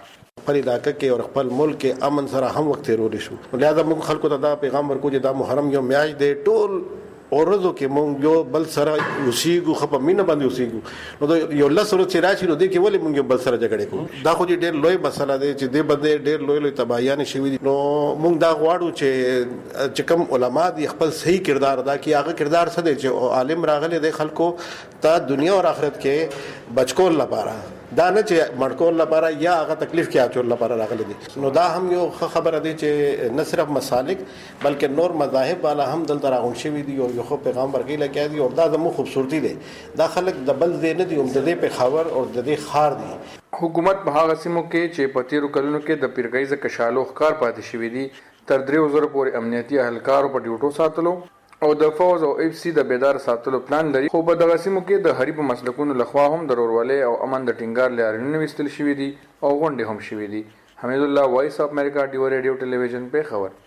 خپل علاقې کې او خپل ملک کې امن سره هم وخت تیرول شو. لہذا موږ خلکو ته دا پیغام ورکو چې دا محرم یو میاشت دی، ټول اورزو کې مونږ یو بل سره اوسېږو، خو په مینه باندې اوسېږو. نو یو لس ورځې چې راشي نو دې کې ولې مونږ یو بل سره جګړې کوو؟ دا خو ډېر لوی مسله دی چې دې باندې ډېر لوی تباهیانې شوي دي. نو مونږ دا غواړو چې کوم علما دي خپل صحیح کردار ادا کړي. هغه کردار څه دی چې عالم راغلی دی خلکو ته دنیا او آخرت کې بچکول لپاره، دا نه چې مړکول لپاره یا هغه تکلیف کې اچول لپاره راغلی دي. نو دا هم یو خبره دی چې نه صرف مسالک بلکې نور مذاهب والا هم دلته راغون شوي دي او یو خو پیغام ورکړي لکه دي. او دا زموږ خوبصورتي دی، دا خلک د بل ځای نه دي، هم د دې پېښور او د دې ښار دي.
حکومت په هغه سیمو کې چې په تیرو کلونو کې د پیرګیزه کشالو ښکار پاتې شوي دي تر 3000 پورې امنیتي اهلکارو په ډیوټو ساتلو او د فوز او اف سی د بیدار ساتلو پلان لري. خو په دغه سیمو کې د حریف مسلکونو لخوا هم د ورورولۍ او امن د ټینګار لارښوونې ویستل شوي دي او غونډې هم شوي دي. حمید الله، وایس اف امریکا، ډیو ریډیو ټلویزیون، پیښور.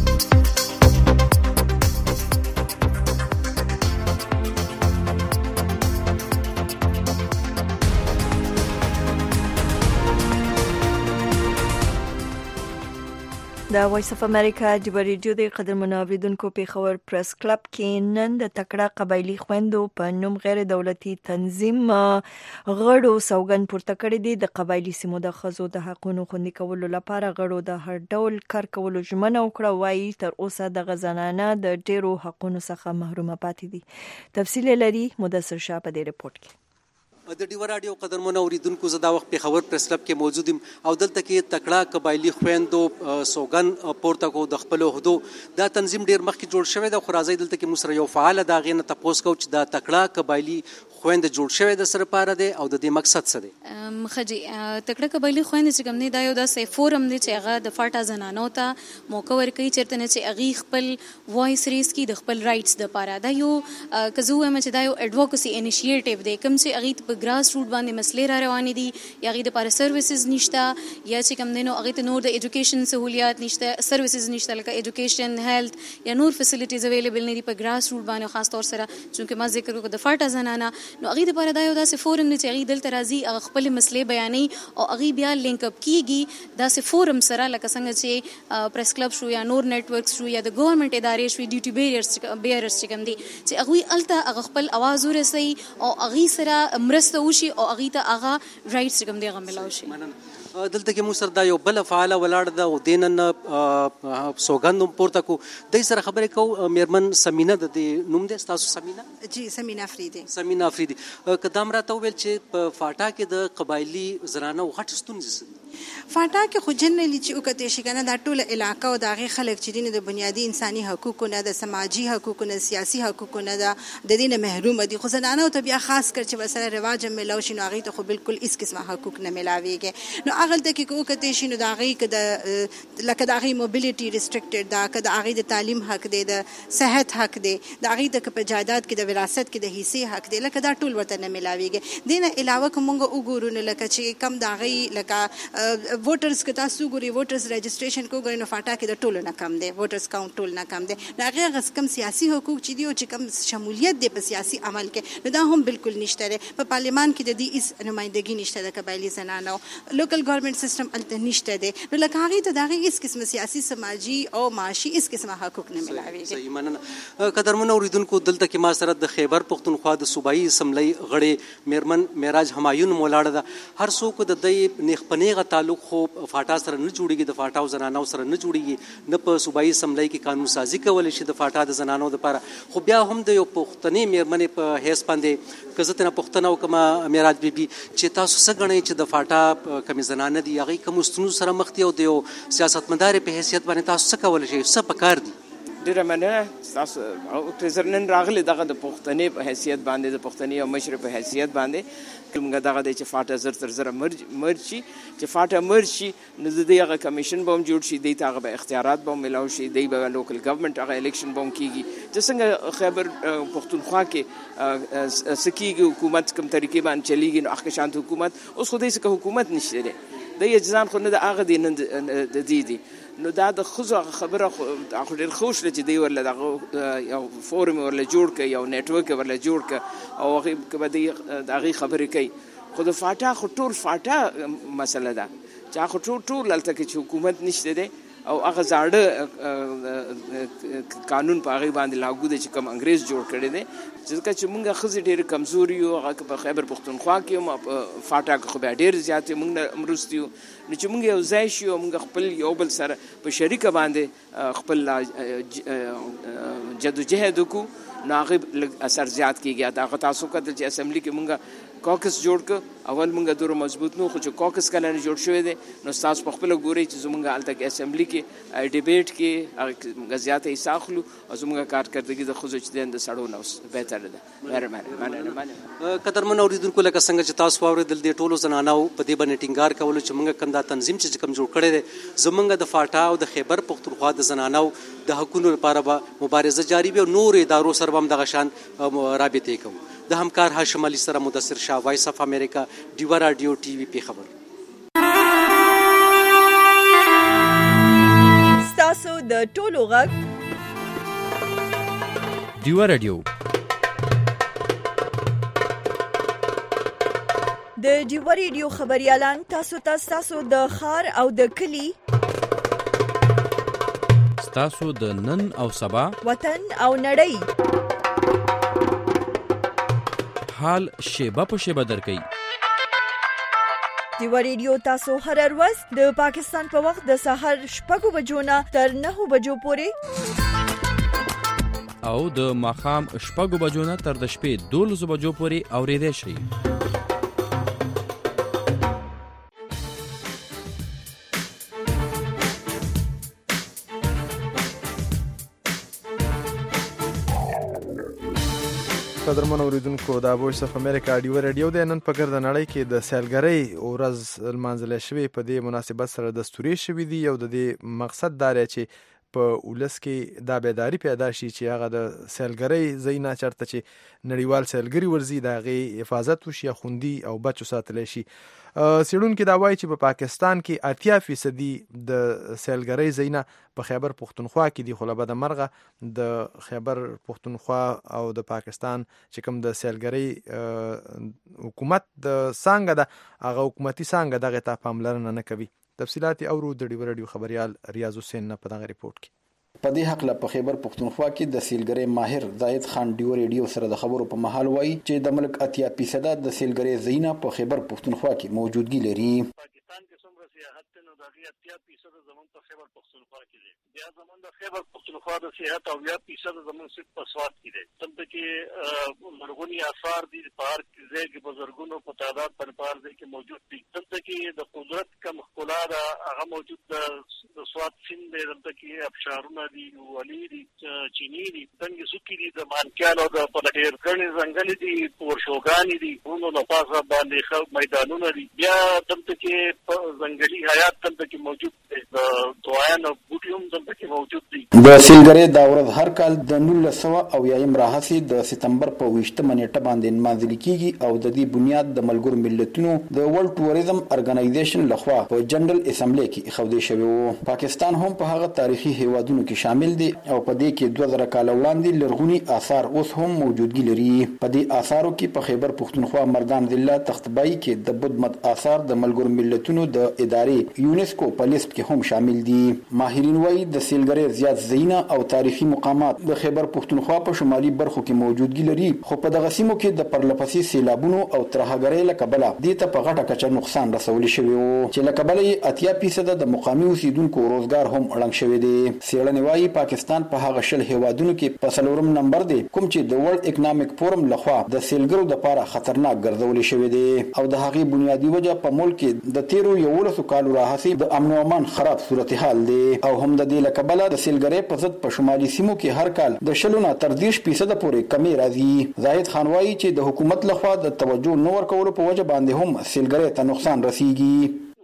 د وایس اف امریکا د ریډیو د قدرمنو اوریدونکو پیښور پریس کلب کې نن د تکړه قبایلی خويندو په نوم غیر دولتي تنظیم غړو سوګن پورته کړی دی. د قبایلی سیمو د خزو د حقوقو خوندي کولو لپاره غړو د هر ډول کار کولو ژمنه وکړه. وایي تر اوسه د غزنانه د ډیرو حقوقو څخه محرومه پاتې دي. تفصیل لري مدثر شاه په دې رپورت کې.
د ډیو رادیو قدرمنو اوریدونکو زه دا وخت پیښور پریس کلب کې موجود یم او دلته کې تکړه قبایلی خويندو سوګن پورته کو د خپل هدو. دا تنظیم ډیر مخکې جوړ شوی دی، خو راځي دلته کې موږ سره یو فعال دا غینه تاسو کو چې دا تکړه قبایلی خويند جوړ شوی د سره پاره دی او د دې مقصد څه دی؟
مخجی تکړه قبایلی خويند چې کوم نه دا یو د فورم دی چې هغه د فاټا زنانو ته موقع ورکوي چیرته نه چې هغه خپل وایس ریس کی د خپل رائټس د پاره. دا یو کزو هم چې دا یو اډوکسی انیشیټیو دی کوم چې هغه په ګراس روټ باندې مسلې را روانې دي یا غي د لپاره سرویسز نشته یا چې کوم دینو هغه ته نور د ایجوکیشن سہولیات نشته، سرویسز نشته لکه ایجوکیشن، هیلث یا نور فیسیلیټیز اویلیبل نه دي په ګراس روټ باندې. خاص طور سره چې ما ذکر وکړ د فاټا زنانه نو هغه د لپاره دا یو داسې فورم نه چې هغه دلته راځي خپل مسلې بیانې او هغه بیا لینک اپ کیږي داسې فورم سره لکه څنګه چې پریس کلب شو یا نور نیټورک شو یا د ګورنمنت ادارې شو، ډیوټي بیررز چې کوم دي چې هغه الته خپل आवाज ورسي او هغه سره مرسته وشي او هغه ته هغه رائټس کوم دی غملاو شي.
دلته کې موږ سره دا یو بل فعال ولاړ ده او دینن سوګندوم پورته کو د سره خبرې کو. میرمن سمینا د نوم دې تاسو؟ سمینا
جی سمینا افریدی.
سمینا افریدی قدم راته ویل چې په فاټا کې د قبایلی زنانو غټ ستونزې
فاټا کې خو جنرالي چې وکړې شي کنه دا ټول علاقه او داغه خلک چې د بنیادی انساني حقوقو نه، د سماجی حقوقو نه، سیاسي حقوقو نه د دې نه محروم دي. خو زنانو ته بیا خاص کر چې وسره رواج ملو شي نو هغه ته خو بالکل هیڅ قسمه حقوق نه ملاويږي. نو هغه ته کې وکړې شي نو داغه کې لکه داغه موبیلیټي ریسټریکټډ دا که داغه د تعلیم حق دی، د صحت حق دی، داغه د په جایداد کې د وراثت کې د حصے حق دی، لکه دا ټول ورته نه ملاويږي. دینه علاوه کومه وګورو نه لکه چې کم داغه لکه ووټرز کې تاسو ګوري ووټرز رجسټریشن کو غوښنه فاټا کې د ټولو نه کم دی، ووټرز کاونټ ټول نه کم دی. دا هغه کم سیاسي حقوق چې دی او چې کم شمولیت دی په سیاسي عمل کې نو دا هم بالکل نشته دی. په پارلیمان کې د دې هیڅ نمائندګي نشته د قبایلی زنانو، لوکل ګورنمنت سیستم الته نشته دی. نو لکه هغه ته دغه هیڅ قسم سیاسي، سماجی او معاشي هیڅ قسم حقوق نه ملاويږي.
صحیح مننه. قدرمنو اوریدونکو دلته کې ما سره د خیبر پختونخوا د صوبایي اسمبلی غړي میرمن معراج همایون مولاړه ده. هر څوک د دې نیخپنیغه تعلق خو فاټا سره نه جوړیږي، د فاټا او زنانو سره نه جوړیږي، نه په صوبایي اسمبلی کې قانون سازي کول شي د فاټا د زنانو لپاره. خو بیا هم د یو پښتني میرمنې په حیث باندې کزته نه پښتنه او کما معراج بیبي چې تاسو څه غنئ چې د فاټا کمی زنانه دي هغه کوم ستونزو سره مخ دي او د یو سیاستمدار په حیثیت باندې تاسو څه کول شي، څه پکار دي؟
ډیره مننه تاسو او نن راغلی دغه د پښتنې په حیثیت باندې، د پښتنې او مشر په حیثیت باندې کومه دغه د چې فاټا زر تر زر مرشي چې فاټا مرشي نو د دغه کمیشن به جوړ شي، د هغه به اختیارات به ملاو شي، د به لوکل ګورنمنت هغه الیکشن به کیږي. چې څنګه خیبر پختونخوا کې سکیږي حکومت کوم طریقې باندې چلیږي نو هغه شانت حکومت اوس خو دې حکومت نشته دی، د اجزان خو نه د هغه دی نن د دې نو دا د خزو خبره خو ډېر خوش لري چې دی ورله دغه یو فورم ورله جوړ کړي، یو نیټورک ورله جوړ کړي او هغه به د هغې خبرې کوي. خو د فاټا خو ټول فاټا مسله ده چې هغه ټول هلته کې چې حکومت نشته دی او هغه زاړه قانون په هغې باندې لاګو دی چې کوم انګریز جوړ کړی دی ځکه چې موږ ښځې ډېرې کمزوري یو هغه په خیبر پښتونخوا کې هم په فاټا کې خو بیا ډېر زیات موږ نه مرستې یو نو چې موږ یو ځای شو موږ خپل یو بل سره په شریکه باندې خپل جدوجهد وکړو نو هغې لږ اثر زیات کېږي هغه تاسو کتل چې اسمبلي کې موږ کاکس جوړ کړ اول موږ دوره مضبوط نو خو چې کاکس کله نه جوړ شوی دی نو تاسو په خپله ګورئ چې زموږ هلته کې اسمبلي کې ډیبیټ کې هغه موږ زیاته حصه اخلو او زموږ کارکردګي د ښځو چې دی د سړو نه بهتره ده. مهرباني.
قدرمن اوریدونکو لکه څنګه چې تاسو واورېدل د ټولو زنانو په دې باندې ټینګار کولو چې موږ کوم دا تنظیم چې کوم جوړ کړی دی زموږ د فاټا او د خیبر پښتونخوا د زنانو د حقونو لپاره به مبارزه جاري وي او نور ادارو سره به هم دغه شان رابطې کوو. د همکار هاشم علي سره مدثر شاه، وایس اف امریکا، ډیوا رادیو ټي وي پیښور.
ستاسو د ټولو غږ
ډیوا رادیو.
د ډیوا رادیو خبريالان تاسو د ښار او د کلی
تاسو د نن او سبا
وطن او نړۍ
حال شیبه په شیبه درکې.
ډیوا رادیو تاسو هر ورځ د پاکستان په وخت د سحر 6 بجو نه تر 9 بجو پورې
او د ماښام 6 بجو نه تر د شپې 12 بجو پورې اورېدای شئ.
قدرمن اوریدونکو د وایس اف امریکا ډیوا رادیو د نن په ګرد نړۍ کې د سیلګرۍ ورځ لمانځل شوې په دې مناسبت سره دستوري شوې دي او د دې مقصد دا دی چې په ولس کې دا بیداری پیدا شي چې هغه د سیلګرۍ ځایونه چېرته چې نړیوال سیلګري ورځي د هغې حفاظت وشي، خوندي او بچ وساتلی شي. څېړونکي دا وایي چې په پاکستان کې 80% د سیلګرۍ ځایونه په خیبر پښتونخوا کې دي، خو له بده مرغه د خیبر پښتونخوا او د پاکستان چې کوم د سیلګرۍ حکومت د څانګه ده هغه حکومتي څانګه دغې ته پاملرنه نه کوي. تفصیلات اورو د ډیوا رادیو خبريال ریاض حسین نه په دغه ریپورت کې.
په دې حق له په خیبر پښتونخوا کې د سیلګرۍ ماهر زاهد خان ډیوا رادیو سره د خبرو په محل وایي چې د ملک 80% د سیلګرۍ ځایونه په خیبر پښتونخوا کې موجودګي لري.
پاکستان کې څومره سیاحت ته نو دغه 80% زمون په خیبر پښتونخوا کې دي. بیا زمون د خیبر پښتونخوا د سیاحت او 80% زمون صرف په سواد کې دي. تمته کې مرغونی آثار دي، پارک ځای کې بزرګونو په تعداد پر پار ځای کې موجود دي. تمته کې د قدرت کم ښکلا ده هغه موجود ده. د سواد سیند دی، دلته کې ابشارونه دي، ولی دي، چینی دي، تنګ سوکي دي، د مانکیانو د پلټیر ګڼې ځنګل دي، پورشوګانې دي، ونو له پاسه باندې میدانونه دي. بیا دلته کې ځنګلي حیات دلته کې موجود دی، د دعایانو بوټي هم دلته کې موجود دي.
د سیلګرۍ دا ورځ هر کال د 1900 راهیسې د سپتمبر په 20 نیټه باندې نمانځل کیږي او د دې بنیاد د ملګرو ملتونو د ورلد ټوریزم ارګنایزیشن لخوا په جنرال اسمبلی کې ایښودل شوی و. پاکستان هم په هغه تاریخي هیوادونو کې شامل دي او په دې کې 2000 کال وړاندې لرغوني آثار اوس هم موجودګي لري. په دې آثارو کې په خیبر پښتونخوا مردان ضلع تختبای کې د بود مت آثار د ملګرو ملتونو د ادارې یونسکو په لیست کې هم شامل دي. ماهرین وایي د سیلګرۍ زیات ځایونه او تاریخي مقامات د خیبر پښتونخوا په شمالي برخو کې موجودګي لري، خو په دغه سیمو کې د پرلپسې سیلابونو او ترهګرۍ له کبله دې ته په غټه کچه نقصان رسولی شوی و چې له کبله یې 80% د مقامي اوسیدونکو روزګار هم ړنګ شوی دی. څېړنې وایي پاکستان په هغه 20 هیوادونو کې په 4 نمبر دی کوم چې د ورلد اکنامک فورم لخوا د سیلګرو لپاره خطرناک ګرځولې شوی دی او د هغې بنیادی وجه په ملک کې د 13 کالو راهیسې د امن او امان خراب صورتحال دی او هم د دې له کبله د سیلګرۍ په ضد په شمالي سیمو کې هر کال د 20 تر 30% پورې کمی راځي. زاهد خان وایي چې د حکومت لخوا د توجه نه ورکولو په وجه باندې هم سیلګرۍ ته نقصان رسیږي.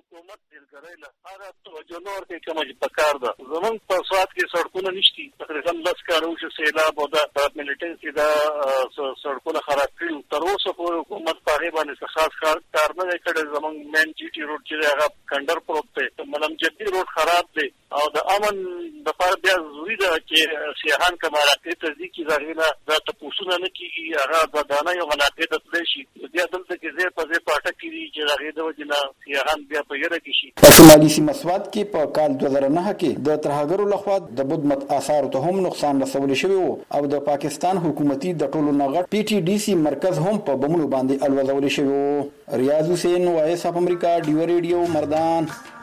توجه نور کې کومه پکار ده. زمون په سواد کې سړکونه نشتی، تقریبا 10 کارو چې سیلاب او د ملټنسي دا سړکونه خراب کړي. تر اوسه پورې حکومت په هغه باندې خاص کار نه کړی. زمون مین جی ټي روډ چې هغه کندر پروت دی، ملم جدي روډ خراب دی او د امن د پر بیا ضروري ده چې سیاحان کوم علاقې ته ځي چې داغه دا تاسو نه کیږي هغه د دانه یو علاقې ته تللی شي بیا دلته کې زه په ځای پاټه کیږي چې داغه د وجنه سیاحان بیا په یره کې شي.
په شمالي سیمه سوات کې په کال 2009 کې د ترهګرو لخوا د بدمت آثار ته هم نقصان رسول شوی وو او د پاکستان حکومتي د ټولو نغټ پی ټي ډي سي مرکز هم په بمونو باندې الوزول شوی وو. ریاض حسین وایس اف امریکا ډیو ریډیو مردان.